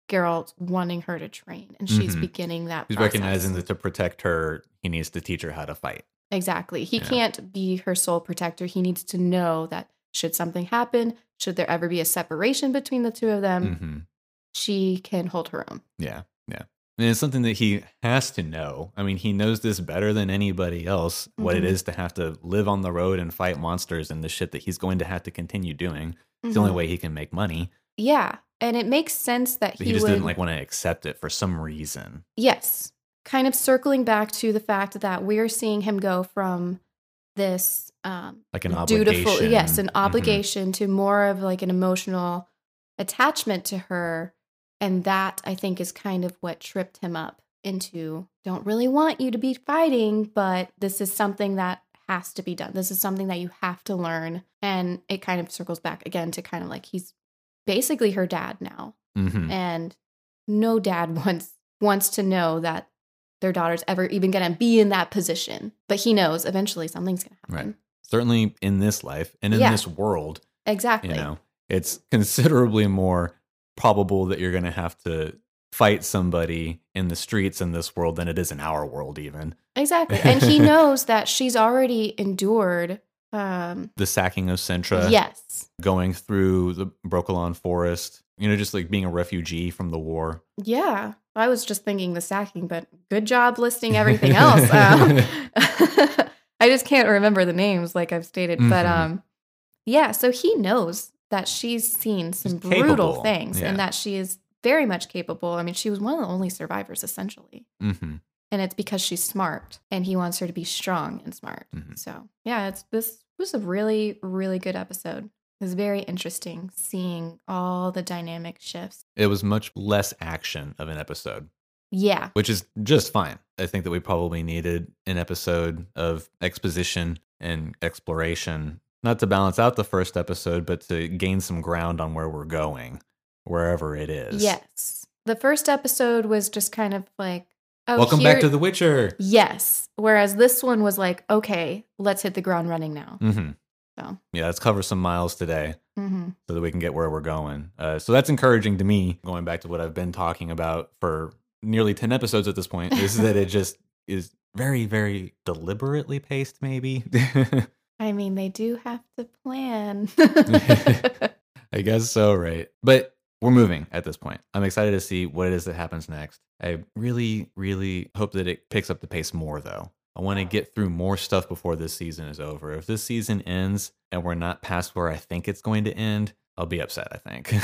Geralt wanting her to train, and she's Mhm. beginning that He's process. recognizing that to protect her, he needs to teach her how to fight. Exactly. He Yeah. can't be her sole protector. He needs to know that should something happen, should there ever be a separation between the two of them, hmm she can hold her own. Yeah, yeah. And it's something that he has to know. I mean, he knows this better than anybody else, what it Mhm. is to have to live on the road and fight monsters and the shit that he's going to have to continue doing. It's the only Mhm. way he can make money. Yeah. And it makes sense that But he, he just would, didn't like want to accept it for some reason. yes. Kind of circling back to the fact that we're seeing him go from this um, Like an dutiful, obligation. yes, an Mhm. obligation to more of like an emotional attachment to her. And that I think is kind of what tripped him up into don't really want you to be fighting, but this is something that has to be done. This is something that you have to learn. And it kind of circles back again to kind of like he's basically her dad now. Mhm. And no dad wants wants to know that their daughter's ever even going to be in that position. But he knows eventually something's going to happen. Right. Certainly in this life and in Yeah. this world, Exactly. you know, it's considerably more probable that you're going to have to fight somebody in the streets in this world than it is in our world even. Exactly. And he knows that she's already endured um The sacking of Sintra, yes. going through the Brokilon forest, you know, just like being a refugee from the war. Yeah. I was just thinking the sacking, but good job listing everything else. Um, I just can't remember the names like I've stated, but Mhm. um yeah, so he knows that she's seen some She's brutal capable. things Yeah. and that she is very much capable. I mean, she was one of the only survivors essentially. hmm And it's because she's smart and he wants her to be strong and smart. Mhm. So, yeah, it's this was a really really good episode. It was very interesting seeing all the dynamic shifts. It was much less action of an episode, Yeah. which is just fine. I think that we probably needed an episode of exposition and exploration, not to balance out the first episode, but to gain some ground on where we're going, wherever it is. Yes. The first episode was just kind of like, oh, Welcome here- back to The Witcher. Yes. Whereas this one was like, okay, let's hit the ground running now. hmm So, Yeah, let's cover some miles today hmm so that we can get where we're going. Uh, so that's encouraging to me, going back to what I've been talking about for nearly ten episodes at this point, is that it just is very, very deliberately paced, maybe. I mean, they do have to plan. I guess so, right? But we're moving at this point. I'm excited to see what it is that happens next. I really, really hope that it picks up the pace more, though. I want to get through more stuff before this season is over. If this season ends and we're not past where I think it's going to end, I'll be upset, I think.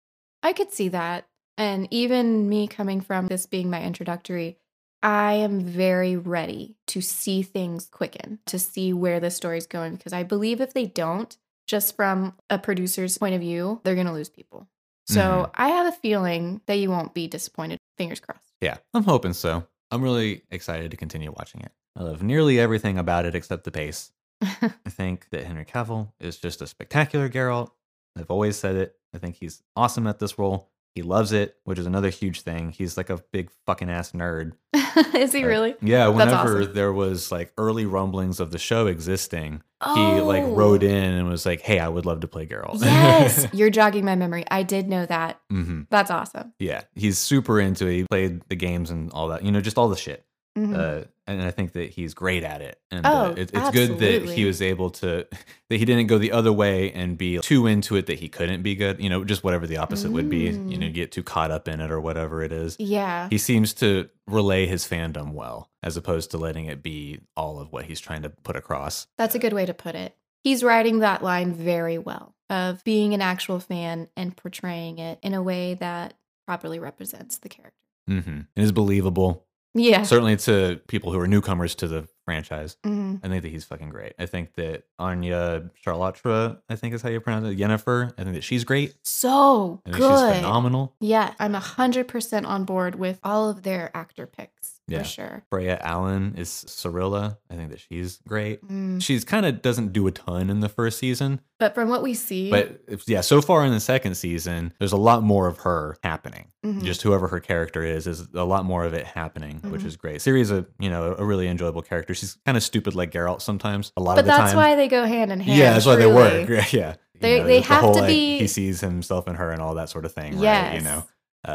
I could see that. And even me coming from this being my introductory, I am very ready to see things quicken, to see where the story's going. Because I believe if they don't, just from a producer's point of view, they're going to lose people. So Mhm. I have a feeling that you won't be disappointed. Fingers crossed. Yeah, I'm hoping so. I'm really excited to continue watching it. I love nearly everything about it except the pace. I think that Henry Cavill is just a spectacular Geralt. I've always said it. I think he's awesome at this role. He loves it, which is another huge thing. He's like a big fucking ass nerd. Is he Uh, really? Yeah, That's whenever awesome. there was like early rumblings of the show existing, Oh. he like wrote in and was like, "Hey, I would love to play Geralt." Yes, you're jogging my memory. I did know that. hmm That's awesome. Yeah, he's super into it. He played the games and all that, you know, just all the shit. Mhm. Uh, and I think that he's great at it. And Oh, uh, it, it's good that he absolutely. was able to, that he didn't go the other way and be too into it that he couldn't be good. You know, just whatever the opposite would be, you know, Mm. get too caught up in it or whatever it is. Yeah. He seems to relay his fandom well, as opposed to letting it be all of what he's trying to put across. That's a good way to put it. He's writing that line very well of being an actual fan and portraying it in a way that properly represents the character. Mm-hmm. It is believable. Yeah. Certainly to people who are newcomers to the franchise. Mhm. I think that he's fucking great. I think that Anya Charlotte, I think is how you pronounce it, Yennefer, I think that she's great. So I think she's good. phenomenal. Yeah, I'm one hundred percent on board with all of their actor picks Yeah. for sure. Freya Allen is Cirilla. I think that she's great. Mm. She's kind of doesn't do a ton in the first season, But from what we see, but if, yeah, so far in the second season, there's a lot more of her happening. Mhm. Just whoever her character is, is a lot more of it happening, which Mhm. is great. Ciri's a you know a really enjoyable character. She's kind of stupid like Geralt sometimes. A lot but of the that's time, why they go hand in hand. yeah, that's why they truly. work. Yeah, You They- know, they the have whole, to like, be- he sees himself in her and all that sort of thing. Right? Yes. You know, uh, Yes.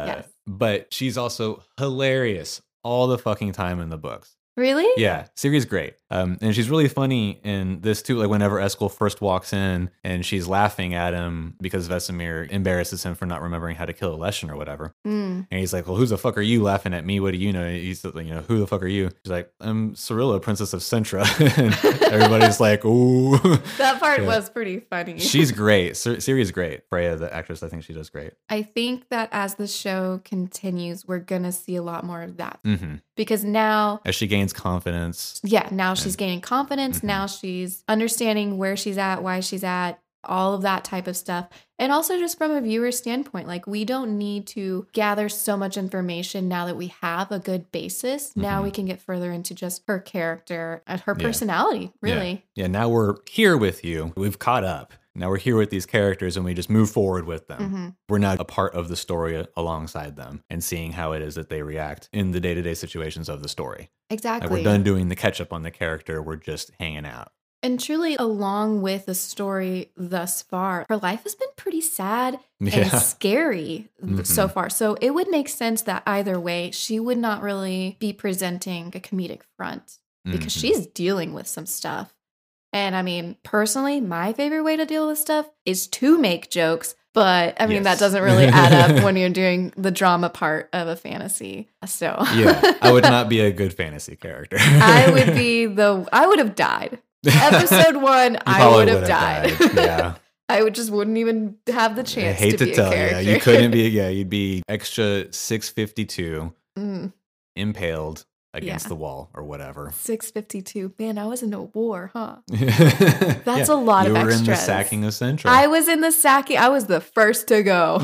but she's also hilarious all the fucking time in the books. Really? Yeah, Ciri's great. Um, and she's really funny in this too. Like whenever Eskel first walks in and she's laughing at him because Vesemir embarrasses him for not remembering how to kill Leshen or whatever. Mm. And he's like, well, who the fuck are you laughing at me? What do you know? He's like, you know, who the fuck are you? She's like, I'm Cirilla, Princess of Cintra. And everybody's like, ooh. That part Yeah. was pretty funny. She's great. Cir- Ciri's great. Freya, the actress, I think she does great. I think that as the show continues, we're going to see a lot more of that. Mm-hmm. Because now, As she gains confidence. yeah, now she's gaining confidence. Mhm. Now she's understanding where she's at, why she's at, all of that type of stuff. And also just from a viewer standpoint, like we don't need to gather so much information now that we have a good basis. Now Mhm. we can get further into just her character and her Yeah. personality, really. Yeah, now we're here with you. We've caught up. Now we're here with these characters and we just move forward with them. hmm We're not a part of the story alongside them and seeing how it is that they react in the day-to-day situations of the story. Exactly. Like we're done doing the catch up on the character. We're just hanging out. And truly, along with the story thus far, her life has been pretty sad and Yeah. scary th- so Mhm. far. So it would make sense that either way, she would not really be presenting a comedic front because Mhm. she's dealing with some stuff. And I mean, personally, my favorite way to deal with stuff is to make jokes. But I mean, that Yes. doesn't really add up when you're doing the drama part of a fantasy. So Yeah, I would not be a good fantasy character. I would be the, I would have died. Episode one, You I probably would have would died. have died. Yeah. I would just wouldn't even have the I chance hate to, to, be tell a you, character. you couldn't be. Yeah, you'd be extra six fifty-two Mm, impaled against Yeah. the wall or whatever. six fifty-two. Man, I was in a war, huh? That's That's a lot you of were in the extras. sacking of Centra. I was in the sacking. I was the first to go.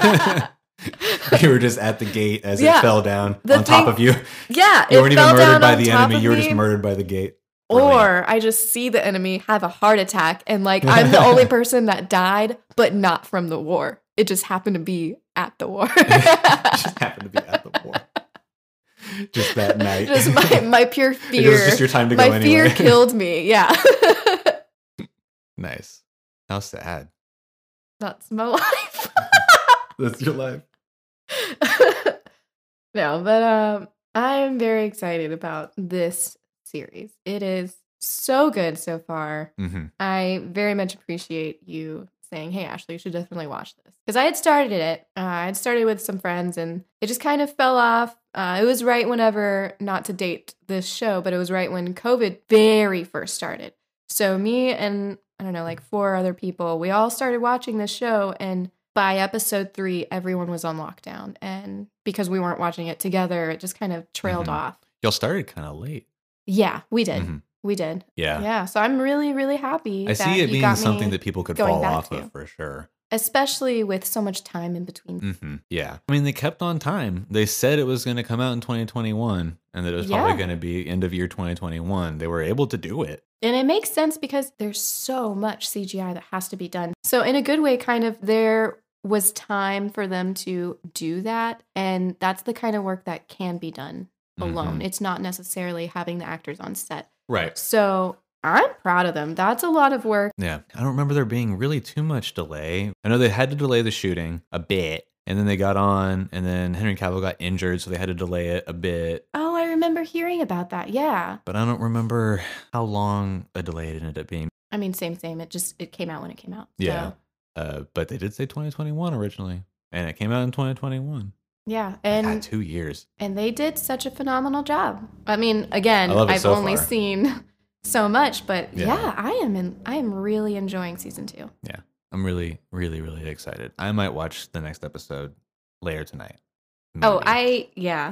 You were just at the gate as Yeah. it fell down The on top thing- of you. yeah, You it weren't even fell murdered down by on the top enemy. of You were me. just murdered by the gate. Brilliant. Or I just see the enemy have a heart attack and like I'm the only person that died, but not from the war. It just happened to be at the war. just happened to be at the war. Just that night. Just my, my pure It fear. was just your time to my go anyway. fear killed me. Yeah. Nice. How sad. That's my life. That's your life. No, but um, I'm very excited about this series. It is so good so far. hmm I very much appreciate you saying, hey, Ashley, you should definitely watch this. Because I had started it. Uh, I had started with some friends and it just kind of fell off. Uh, it was right whenever, not to date this show, but it was right when COVID very first started. So me and, I don't know, like four other people, we all started watching this show. And by episode three, everyone was on lockdown. And because we weren't watching it together, it just kind of trailed Mhm. off. Y'all started kind of late. Yeah, we did. Mhm. We did. Yeah. Yeah. So I'm really, really happy. I that see it you being got something me, that people could going fall back off to. of for sure. especially with so much time in between. hmm Yeah. I mean, they kept on time. They said it was going to come out in twenty twenty-one and that it was probably Yeah. going to be end of year twenty twenty-one. They were able to do it. And it makes sense because there's so much C G I that has to be done. So in a good way, kind of there was time for them to do that. And that's the kind of work that can be done alone. Mhm. It's not necessarily having the actors on set. Right. So I'm proud of them. That's a lot of work. Yeah. I don't remember there being really too much delay. I know they had to delay the shooting a bit. And then they got on, and then Henry Cavill got injured, so they had to delay it a bit. Oh, I remember hearing about that. Yeah. But I don't remember how long a delay it ended up being. I mean, same, same. It just, it came out when it came out. Yeah. So, Uh, but they did say twenty twenty-one originally, and it came out in twenty twenty-one. yeah. God, And two years. and they did such a phenomenal job. I mean, again, I love it I've so only far. seen so much, but Yeah. yeah. I am in I am really enjoying season two. Yeah. I'm really, really, really excited. I might watch the next episode later tonight. Oh, Maybe. I yeah.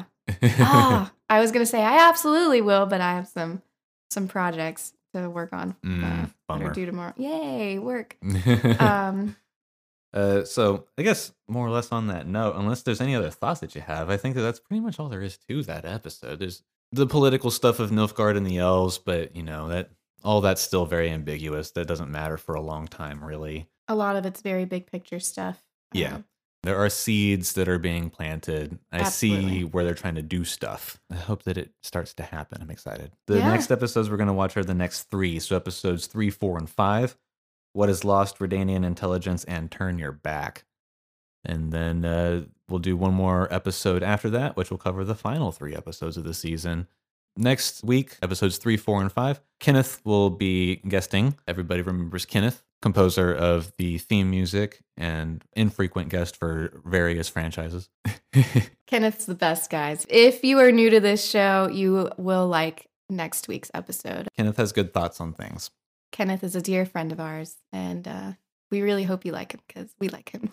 ah, I was gonna say I absolutely will, but I have some some projects to work on Mm, uh, that bummer. are due tomorrow. Yay, work. Um, uh, so I guess more or less on that note, unless there's any other thoughts that you have, I think that that's pretty much all there is to that episode. There's the political stuff of Nilfgaard and the elves, but you know that all that's still very ambiguous. That doesn't matter for a long time, really. a lot of it's very big picture stuff. Yeah. Um, There are seeds that are being planted. I Absolutely. see where they're trying to do stuff. I hope that it starts to happen. I'm excited. The Yeah. next episodes we're going to watch are the next three. So episodes three, four, and five. What is lost, Redanian intelligence, and turn your back. And then uh, we'll do one more episode after that, which will cover the final three episodes of the season. Next week, episodes three, four, and five, Kenneth will be guesting. Everybody remembers Kenneth, composer of the theme music and infrequent guest for various franchises. Kenneth's the best, guys. If you are new to this show, you will like next week's episode. Kenneth has good thoughts on things. Kenneth is a dear friend of ours, and uh, we really hope you like him because we like him.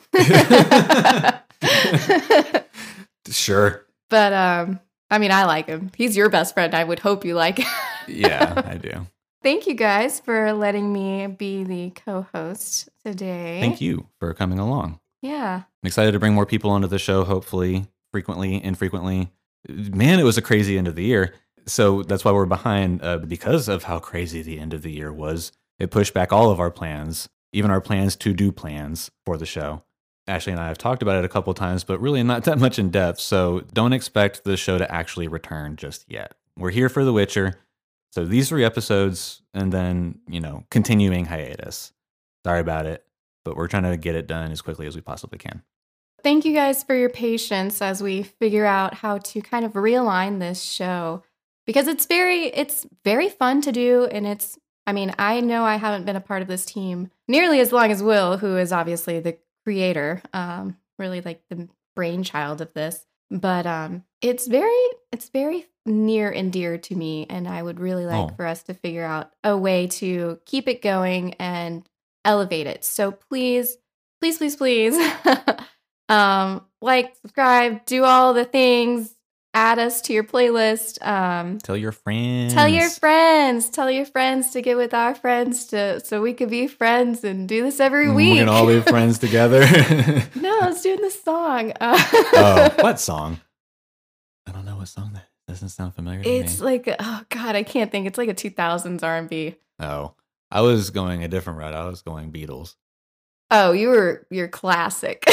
Sure. But, um, I mean, I like him. He's your best friend. I would hope you like him. Yeah, I do. Thank you guys for letting me be the co-host today. Thank you for coming along. Yeah. I'm excited to bring more people onto the show, hopefully, frequently, infrequently. Man, it was a crazy end of the year. So that's why we're behind, uh, because of how crazy the end of the year was. It pushed back all of our plans, even our plans to do plans for the show. Ashley and I have talked about it a couple times, but really not that much in depth. So don't expect the show to actually return just yet. We're here for The Witcher. So these three episodes and then, you know, continuing hiatus. Sorry about it, but we're trying to get it done as quickly as we possibly can. Thank you guys for your patience as we figure out how to kind of realign this show, because it's very, it's very fun to do. And it's, I mean, I know I haven't been a part of this team nearly as long as Will, who is obviously the creator, um, really like the brainchild of this. But um, it's very, it's very near and dear to me, and I would really like Oh. for us to figure out a way to keep it going and elevate it. So please, please, please, please, um, like, subscribe, do all the things, add us to your playlist. Um, Tell your friends. Tell your friends. Tell your friends to get with our friends to so we could be friends and do this every Mm, week. We can all be friends together. No, I was doing the song. Uh, Oh, what song? I don't know what song that doesn't sound familiar to It's me. like, oh God, I can't think. It's like a two thousands R and B. Oh, I was going a different route. I was going Beatles. Oh, you were you're classic.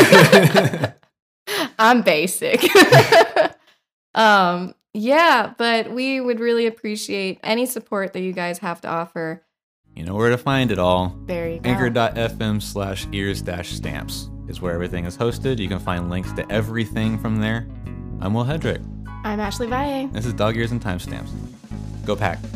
I'm basic. um, yeah, but we would really appreciate any support that you guys have to offer. You know where to find it all. There you go. Anchor.fm slash ears dash stamps is where everything is hosted. You can find links to everything from there. I'm Will Hedrick. I'm Ashley Valle. This is Dog Ears and Timestamps. Go Pack.